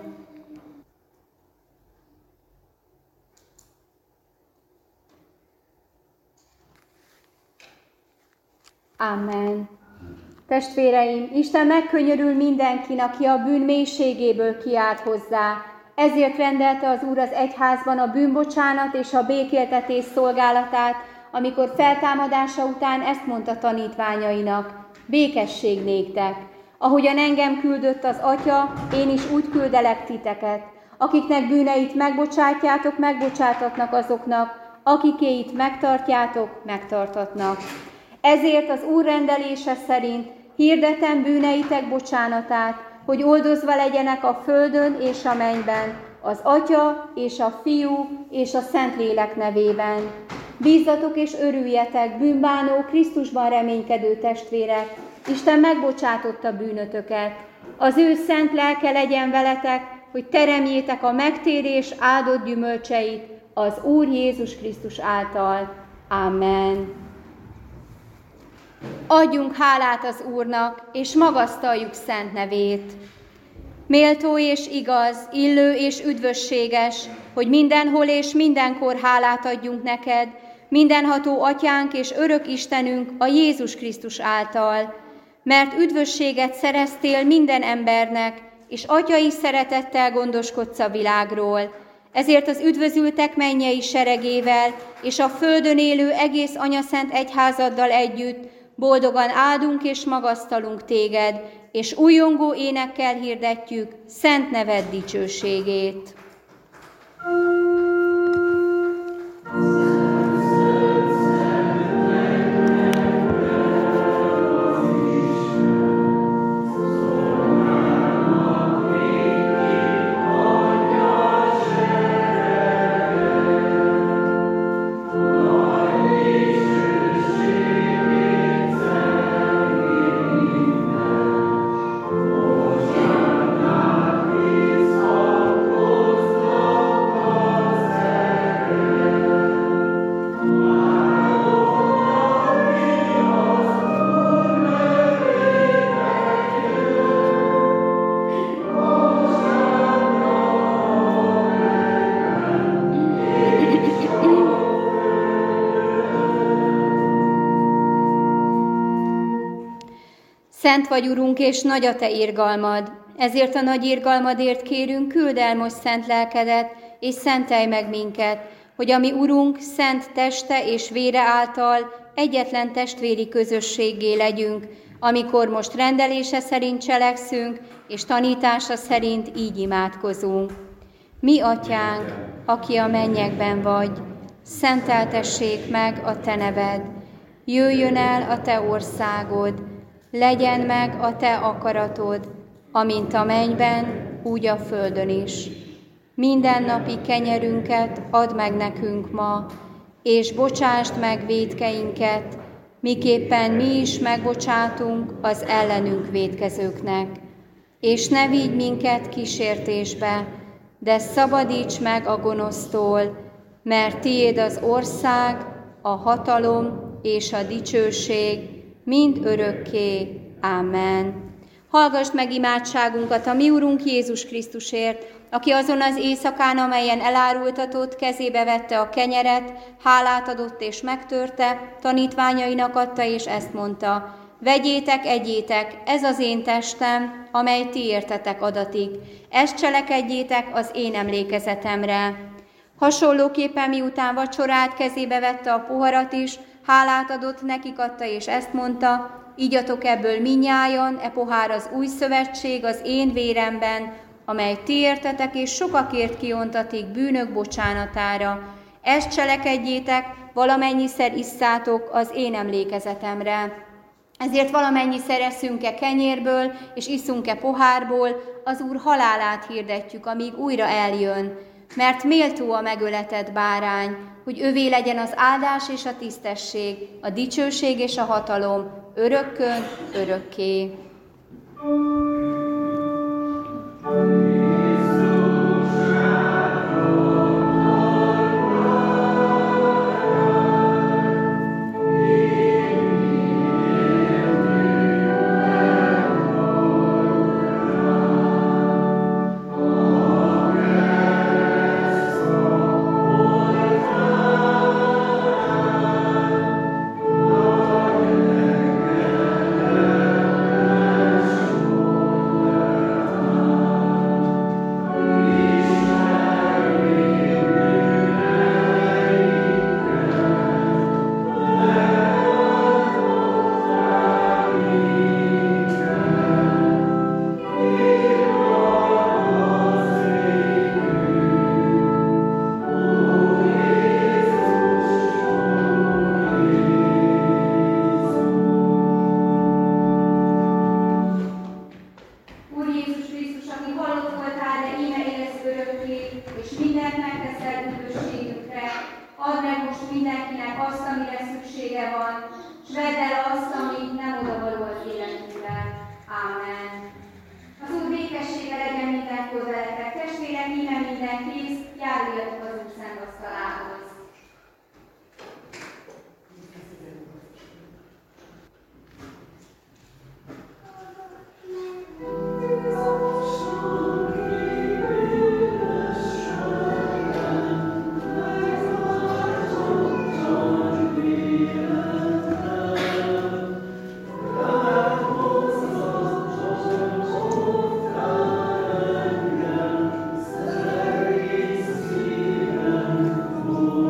Speaker 1: Amen. Testvéreim, Isten megkönyörül mindenkin, aki a bűn mélységéből kiált hozzá. Ezért rendelte az Úr az egyházban a bűnbocsánat és a békéltetés szolgálatát, amikor feltámadása után ezt mondta tanítványainak: békesség néktek. Ahogyan engem küldött az Atya, én is úgy küldelek titeket. Akiknek bűneit megbocsátjátok, megbocsátatnak azoknak, akikéit megtartjátok, megtartatnak. Ezért az Úr rendelése szerint hirdetem bűneitek bocsánatát, hogy oldozva legyenek a földön és a mennyben, az Atya és a Fiú és a Szentlélek nevében. Bízzatok és örüljetek, bűnbánó, Krisztusban reménykedő testvérek, Isten megbocsátotta bűnötöket. Az ő szent lelke legyen veletek, hogy teremjétek a megtérés áldott gyümölcseit az Úr Jézus Krisztus által. Amen. Adjunk hálát az Úrnak, és magasztaljuk szent nevét. Méltó és igaz, illő és üdvösséges, hogy mindenhol és mindenkor hálát adjunk neked, mindenható Atyánk és örök Istenünk a Jézus Krisztus által, mert üdvösséget szereztél minden embernek, és atyai szeretettel gondoskodsz a világról. Ezért az üdvözültek mennyei seregével, és a földön élő egész anyaszent egyházaddal együtt boldogan áldunk és magasztalunk téged, és újongó énekkel hirdetjük szent neved dicsőségét. Szent vagy, Urunk, és nagy a te irgalmad. Ezért a nagy irgalmadért kérünk, küld el most szent lelkedet, és szentelj meg minket, hogy a mi Urunk szent teste és vére által egyetlen testvéri közösséggé legyünk, amikor most rendelése szerint cselekszünk, és tanítása szerint így imádkozunk. Mi Atyánk, aki a mennyekben vagy, szenteltessék meg a te neved, jöjjön el a te országod, legyen meg a te akaratod, amint a mennyben, úgy a földön is. Mindennapi kenyerünket add meg nekünk ma, és bocsásd meg vétkeinket, miképpen mi is megbocsátunk az ellenünk vétkezőknek. És ne vigy minket kísértésbe, de szabadíts meg a gonosztól, mert tiéd az ország, a hatalom és a dicsőség, mind örökké. Amen. Hallgass meg imádságunkat a mi Urunk Jézus Krisztusért, aki azon az éjszakán, amelyen elárultatott, kezébe vette a kenyeret, hálát adott és megtörte, tanítványainak adta és ezt mondta: vegyétek, egyétek, ez az én testem, amely ti értetek adatik. Ezt cselekedjétek az én emlékezetemre. Hasonlóképpen miután vacsorát, kezébe vette a poharat is, hálát adott, nekik adta és ezt mondta: igyatok ebből minnyájan, e pohár az új szövetség az én véremben, amely ti értetek és sokakért kiontatik bűnök bocsánatára. Ezt cselekedjétek, valamennyiszer isszátok az én emlékezetemre. Ezért valamennyiszer eszünk-e kenyérből, és iszunk-e pohárból, az Úr halálát hirdetjük, amíg újra eljön. Mert méltó a megöletett bárány, hogy övé legyen az áldás és a tisztesség, a dicsőség és a hatalom, örökkön, örökké.
Speaker 5: Oh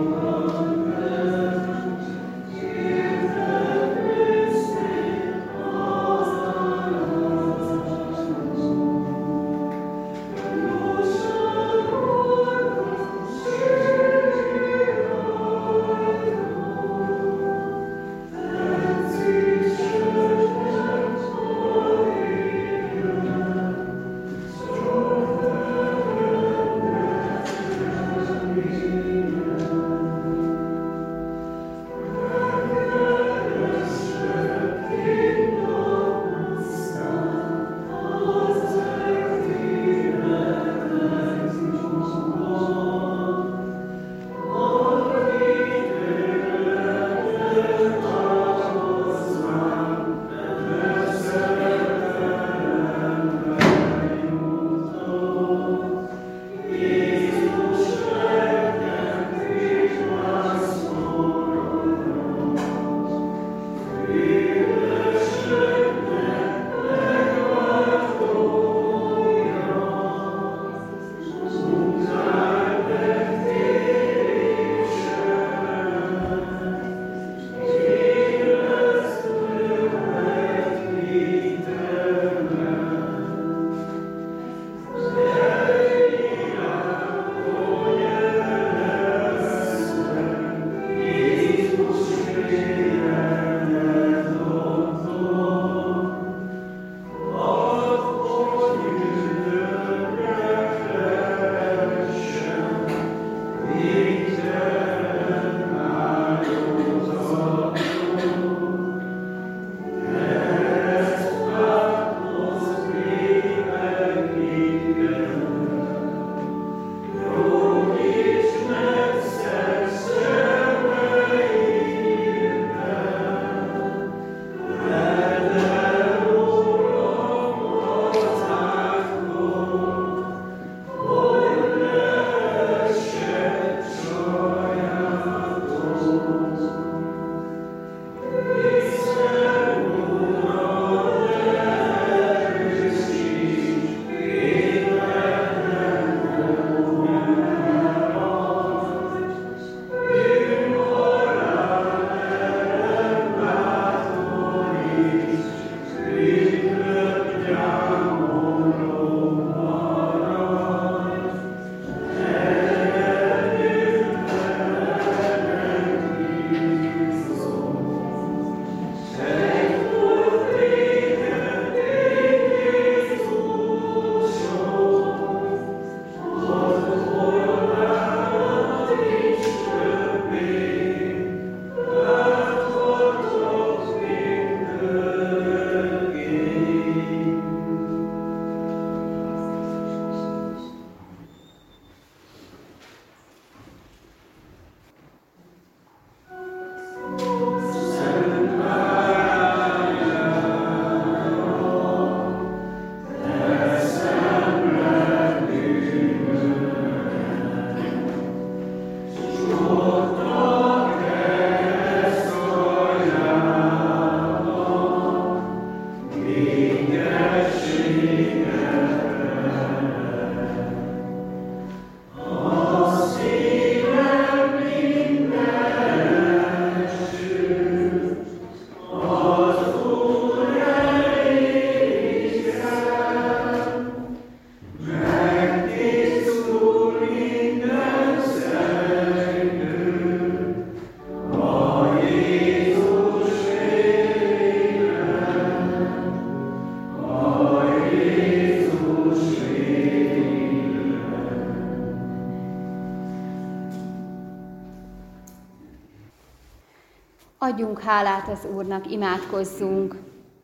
Speaker 1: Adjunk hálát az Úrnak, imádkozzunk.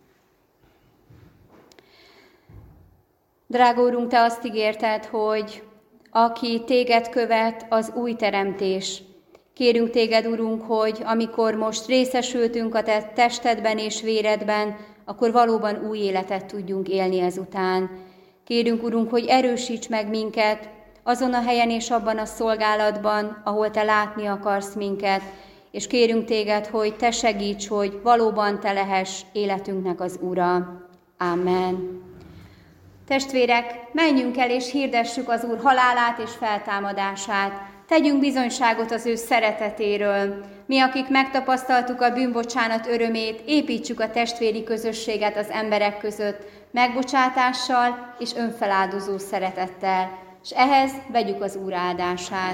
Speaker 1: Drága Úrunk, Te azt ígérted, hogy aki Téged követ, az új teremtés. Kérünk Téged, Urunk, hogy amikor most részesültünk a Te testedben és véredben, akkor valóban új életet tudjunk élni ezután. Kérünk, Urunk, hogy erősíts meg minket azon a helyen és abban a szolgálatban, ahol Te látni akarsz minket, és kérünk Téged, hogy Te segíts, hogy valóban Te lehess életünknek az Ura. Amen. Testvérek, menjünk el és hirdessük az Úr halálát és feltámadását. Tegyünk bizonyságot az ő szeretetéről. Mi, akik megtapasztaltuk a bűnbocsánat örömét, építsük a testvéri közösséget az emberek között, megbocsátással és önfeláldozó szeretettel. És ehhez vegyük az Úr áldását.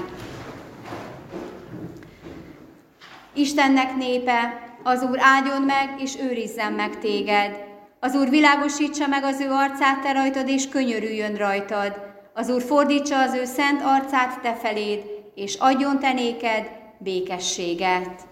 Speaker 1: Istennek népe, az Úr áldjon meg és őrizzen meg téged. Az Úr világosítsa meg az ő arcát te rajtad, és könyörüljön rajtad. Az Úr fordítsa az ő szent arcát te feléd, és adjon te néked békességet.